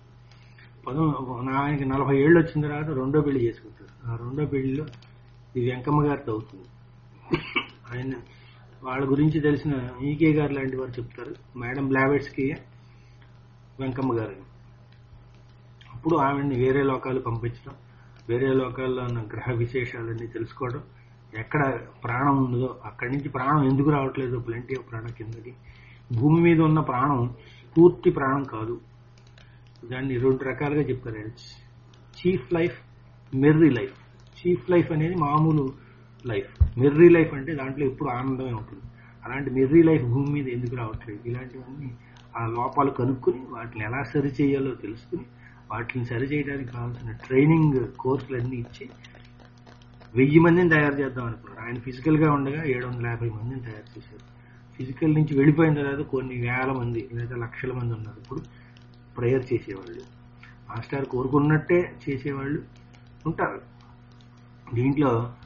పదం ఆయనకి నలభై ఏళ్ళు వచ్చిన తర్వాత రెండో పెళ్లి చేసుకుంటారు. ఆ రెండో పెళ్లిలో ఇది వెంకమ్మ గారితో అవుతుంది. ఆయన వాళ్ళ గురించి తెలిసిన ఈకే గారు లాంటి వారు చెప్తారు, మేడం బ్లావెట్స్కి వెంకమ్మ గారు. అప్పుడు ఆవిడని వేరే లోకాలు పంపించడం, వేరే లోకాల్లో ఉన్న గ్రహ విశేషాలన్నీ తెలుసుకోవడం, ఎక్కడ ప్రాణం ఉందో అక్కడి నుంచి ప్రాణం ఎందుకు రావట్లేదు, ప్లెంటీ ఆఫ్ ప్రాణం కిందకి. భూమి మీద ఉన్న ప్రాణం పూర్తి ప్రాణం కాదు, దాన్ని రెండు రకాలుగా చెప్పారు. Chief life, merry life. Chief life అనేది మామూలు లైఫ్, మెర్రీ లైఫ్ అంటే దాంట్లో ఎప్పుడు ఆనందమే ఉంటుంది. అలాంటి మెర్రీ లైఫ్ భూమి మీద ఎందుకు రావట్లేదు, ఇలాంటివన్నీ ఆ లోపాలు కనుక్కుని వాటిని ఎలా సరి చేయాలో తెలుసుకుని వాటిని సరి చేయడానికి కావాల్సిన ట్రైనింగ్ కోర్సులన్నీ ఇచ్చి వెయ్యి మందిని తయారు చేద్దాం అనుకున్నారు. ఆయన ఫిజికల్ గా ఉండగా ఏడు వందల యాభై మందిని తయారు చేశారు. ఫిజికల్ నుంచి వెళ్ళిపోయిన తర్వాత కొన్ని వేల మంది లేదా లక్షల మంది ఉన్నారు. ఇప్పుడు ప్రేయర్ చేసేవాళ్ళు, మాస్టర్ కోరుకున్నట్టే చేసేవాళ్ళు ఉంటారు. దీంట్లో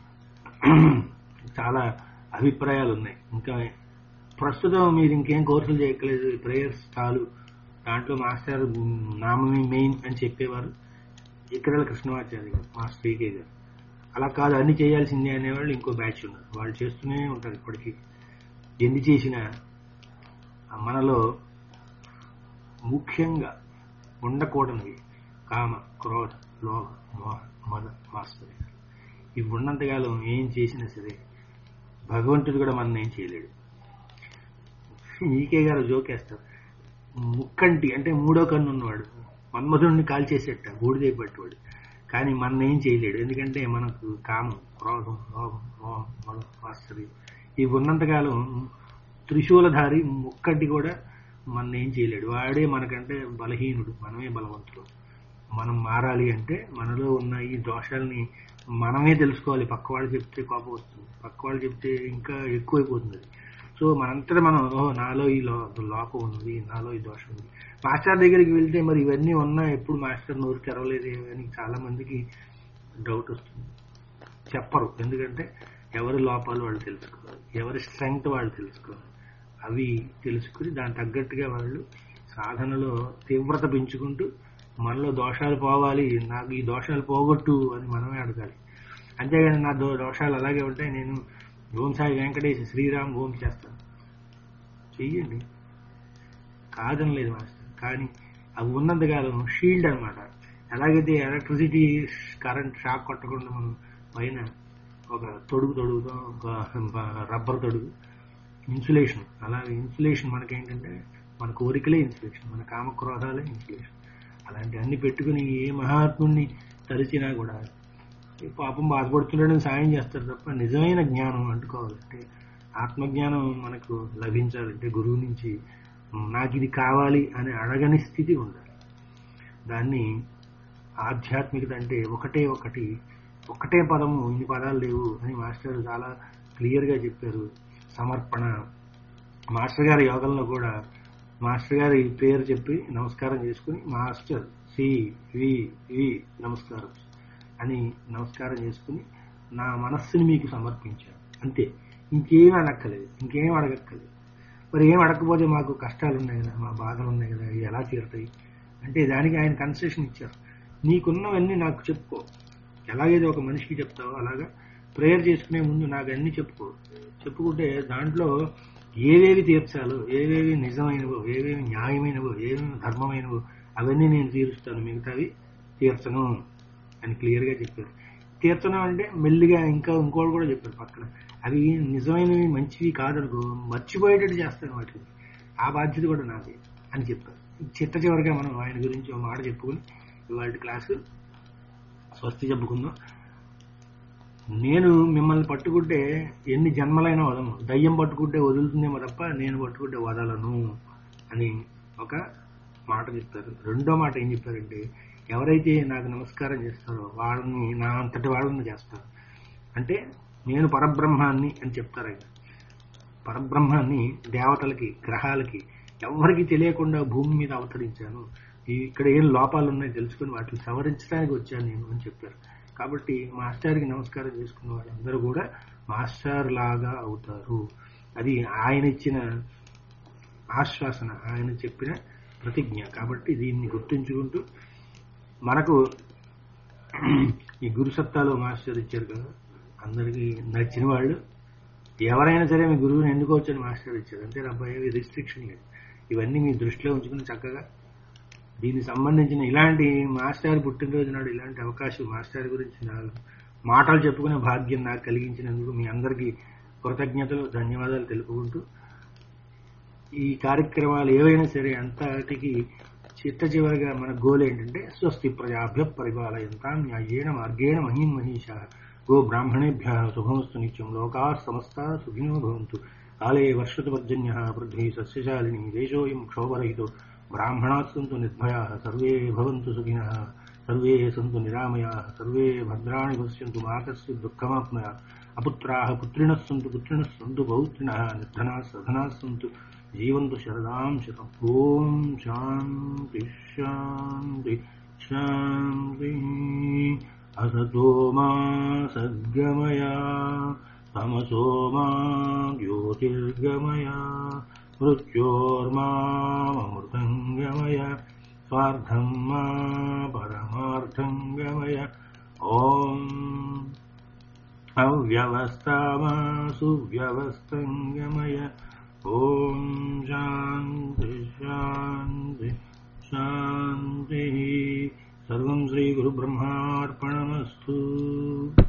చాలా అభిప్రాయాలు ఉన్నాయి. ఇంకా ప్రస్తుతం మీరు ఇంకేం కోర్సులు చేయట్లేదు, ప్రేయర్స్ చాలు, దాంట్లో మాస్టర్ నామమే మెయిన్ అని చెప్పేవారు ఇక్కడల కృష్ణమాచార్య గారు, మాస్టర్ ఈకే గారు. అలా కాదు అన్ని చేయాల్సిందే అనేవాళ్ళు ఇంకో బ్యాచ్ ఉన్నారు, వాళ్ళు చేస్తూనే ఉంటారు ఇప్పటికీ. ఎన్ని చేసినా మనలో ముఖ్యంగా ఉండకూడనివి కామ, క్రోధ, లోభ, మోహ, మద, మాస్టర్. ఇవి ఉన్నంతకాలం ఏం చేసినా సరే భగవంతుడు కూడా మనం ఏం చేయలేడు. ఈకే గారు జోకేస్తారు, ముక్కంటి అంటే మూడో కన్ను ఉన్నవాడు మన్మధుడిని కాల్చేసేట బూడిదైపట్టువాడు, కానీ మన ఏం చేయలేడు. ఎందుకంటే మనకు కామం, క్రోధం, లోభం, మోహం, మదం, మాస్టరి ఇవి ఉన్నంతకాలం త్రిశూలధారి ముక్కంటి కూడా మన ఏం చేయలేడు. వాడే మనకంటే బలహీనుడు, మనమే బలవంతుడు. మనం మారాలి అంటే మనలో ఉన్న ఈ దోషాలని మనమే తెలుసుకోవాలి. పక్క వాళ్ళు చెప్తే కోపం వస్తుంది, పక్క వాళ్ళు చెప్తే ఇంకా ఎక్కువైపోతుంది. సో మనంతటా మనం ఓహో నాలో ఈ లో లోపం ఉంది, నాలో ఈ దోషం ఉంది. మాస్టర్ దగ్గరికి వెళ్తే మరి ఇవన్నీ ఉన్నా ఎప్పుడు మాస్టర్ నోరు తెరవలేదు అని చాలా మందికి డౌట్ వస్తుంది. చెప్పరు, ఎందుకంటే ఎవరి లోపాలు వాళ్ళు తెలుసుకోవాలి, ఎవరి స్ట్రెంగ్త్ వాళ్ళు తెలుసుకోవాలి. అవి తెలుసుకుని దానికి తగ్గట్టుగా వాళ్ళు సాధనలో తీవ్రత పెంచుకుంటూ మనలో దోషాలు పోవాలి, నాకు ఈ దోషాలు పోగొట్టు అని మనమే అడగాలి. అంతేగాని నా దో దోషాలు అలాగే ఉంటాయి, నేను ఓం సాయి వెంకటేశ్ శ్రీరామ్ ఓం చేస్తాను, చెయ్యండి. కాదని లేదు మాస్టర్. కానీ అవి ఉన్నంతకాలం షీల్డ్ అనమాట. ఎలాగైతే ఎలక్ట్రిసిటీ కరెంట్ షాక్ కొట్టకుండా మనం పైన ఒక తొడుగు తొడుగుతాం, ఒక రబ్బర్ తొడుగు, ఇన్సులేషన్. అలాగే ఇన్సులేషన్ మనకేంటంటే మన కోరికలే ఇన్సులేషన్, మన కామక్రోధాలే ఇన్సులేషన్. అలాంటి అన్ని పెట్టుకుని ఏ మహాత్ముడిని తలిచినా కూడా పాపం బాధపడుతున్నాడని సాయం చేస్తారు తప్ప నిజమైన జ్ఞానం అంటుకోవాలంటే, ఆత్మజ్ఞానం మనకు లభించాలంటే గురువు నుంచి నాకు ఇది కావాలి అని అడగని స్థితి ఉండాలి. దాన్ని ఆధ్యాత్మికత అంటే ఒకటే ఒకటి, ఒకటే పదము, ఇన్ని పదాలు లేవు అని మాస్టర్ చాలా క్లియర్గా చెప్పారు. సమర్పణ. మాస్టర్ గారి యోగంలో కూడా మాస్టర్ గారి పేరు చెప్పి నమస్కారం చేసుకుని మాస్టర్ సి వి వి నమస్కారం అని నమస్కారం చేసుకుని నా మనస్సుని మీకు సమర్పించాను అంతే. ఇంకేం అడక్కలేదు, ఇంకేం అడగక్కలేదు. మరి ఏం అడగకపోతే మాకు కష్టాలు ఉన్నాయి కదా, మా బాధలు ఉన్నాయి కదా, ఇవి ఎలా తీరుతాయి అంటే దానికి ఆయన కన్సెషన్ ఇచ్చారు. నీకున్నవన్నీ నాకు చెప్పుకో. ఎలాగైతే ఒక మనిషికి చెప్తావో అలాగా ప్రేయర్ చేసుకునే ముందు నాకు అన్ని చెప్పుకో. చెప్పుకుంటే దాంట్లో ఏవేవి తీర్చాలో, ఏవేవి నిజమైనవో, ఏవేవి న్యాయమైనవో, ఏవేవి ధర్మమైనవో అవన్నీ నేను తీరుస్తాను, మిగతావి తీర్చను అని క్లియర్గా చెప్పారు. తీర్చడం అంటే మెల్లిగా ఇంకా ఇంకోటి కూడా చెప్పారు పక్కన, అవి నిజమైనవి మంచివి కాదనుకో మర్చిపోయేటట్టు చేస్తాను వాటిని, ఆ బాధ్యత కూడా నాది అని చెప్పారు. చిట్ట చివరిగా మనం ఆయన గురించి ఒక మాట చెప్పుకుని ఇవాళ క్లాసు స్వస్తి చెప్పుకుందాం. నేను మిమ్మల్ని పట్టుకుంటే ఎన్ని జన్మలైనా వదలను, దయ్యం పట్టుకుంటే వదులుతుందేమో తప్ప నేను పట్టుకుంటే వదలను అని ఒక మాట చెప్తారు. రెండో మాట ఏం చెప్పారంటే, ఎవరైతే నాకు నమస్కారం చేస్తారో వాళ్ళని నా అంతటి వాళ్ళని చేస్తారు. అంటే నేను పరబ్రహ్మాన్ని అని చెప్తారు ఆయన. పరబ్రహ్మాన్ని దేవతలకి, గ్రహాలకి ఎవరికి తెలియకుండా భూమి మీద అవతరించాను, ఇక్కడ ఏం లోపాలు ఉన్నాయి తెలుసుకుని వాటిని సవరించడానికి వచ్చాను నేను అని చెప్పారు. కాబట్టి మాస్టర్కి నమస్కారం చేసుకున్న వాళ్ళందరూ కూడా మాస్టర్ లాగా అవుతారు. అది ఆయన ఇచ్చిన ఆశ్వాసన, ఆయన చెప్పిన ప్రతిజ్ఞ. కాబట్టి దీన్ని గుర్తుంచుకుంటూ మనకు ఈ గురుసత్తాలో మాస్టర్ ఇచ్చారు కదా, అందరికీ నచ్చిన వాళ్ళు ఎవరైనా సరే మీ గురువుని ఎన్నుకోవచ్చని మాస్టర్ ఇచ్చారు. అంతే అబ్బాయి, రిస్ట్రిక్షన్ లేదు. ఇవన్నీ మీ దృష్టిలో ఉంచుకుని చక్కగా దీనికి సంబంధించిన ఇలాంటి మాస్టర్ పుట్టినరోజు నాడు ఇలాంటి అవకాశం మాస్టర్ గురించి నాకు మాటలు చెప్పుకునే భాగ్యం నాకు కలిగించినందుకు మీ అందరికీ కృతజ్ఞతలు, ధన్యవాదాలు తెలుపుకుంటూ ఈ కార్యక్రమాలు ఏవైనా సరే అంతటికి చిట్ట చివరిగా మన గోల్ ఏంటంటే స్వస్తి ప్రజాభ్య పరిపాలయంతాం న్యాయేణ మార్గేణ మహీం మహిషా గో బ్రాహ్మణేభ్య శుభమస్తు నిత్యం లోకా సమస్త సుఖినో భవంతు కాలే వర్షతు పర్జన్య పృథ్వీ సస్యశాలిని దేశోయం క్షోభరహితో బ్రాహ్మణాः సంతు నిర్భయాः సర్వే భవంతు సుఖినः సర్వే సంతు నిరామయాः సర్వే భద్రాణి పశ్యంతు మా కశ్చిద్ దుఃఖమాప్నుయాత్ అపుత్రాः పుత్రిణः సంతు పుత్రిణः సంతు పౌత్రిణः నిర్ధనాः సధనాः సంతు జీవంతు శరదాం శతం. ఓం శాంతి శాంతి శాంతి. అసతో మా సద్గమయ తమసో మా జ్యోతిర్గమయ మృత్యోర్మామృతం గమయ స్వార్థం మా పరమార్థం గమయ. ఓం అవ్యవస్థా మా సువ్యవస్థం గమయ. ఓం శాంతి శాంతి శాంతి. సర్వం శ్రీ గురు బ్రహ్మార్పణమస్తు.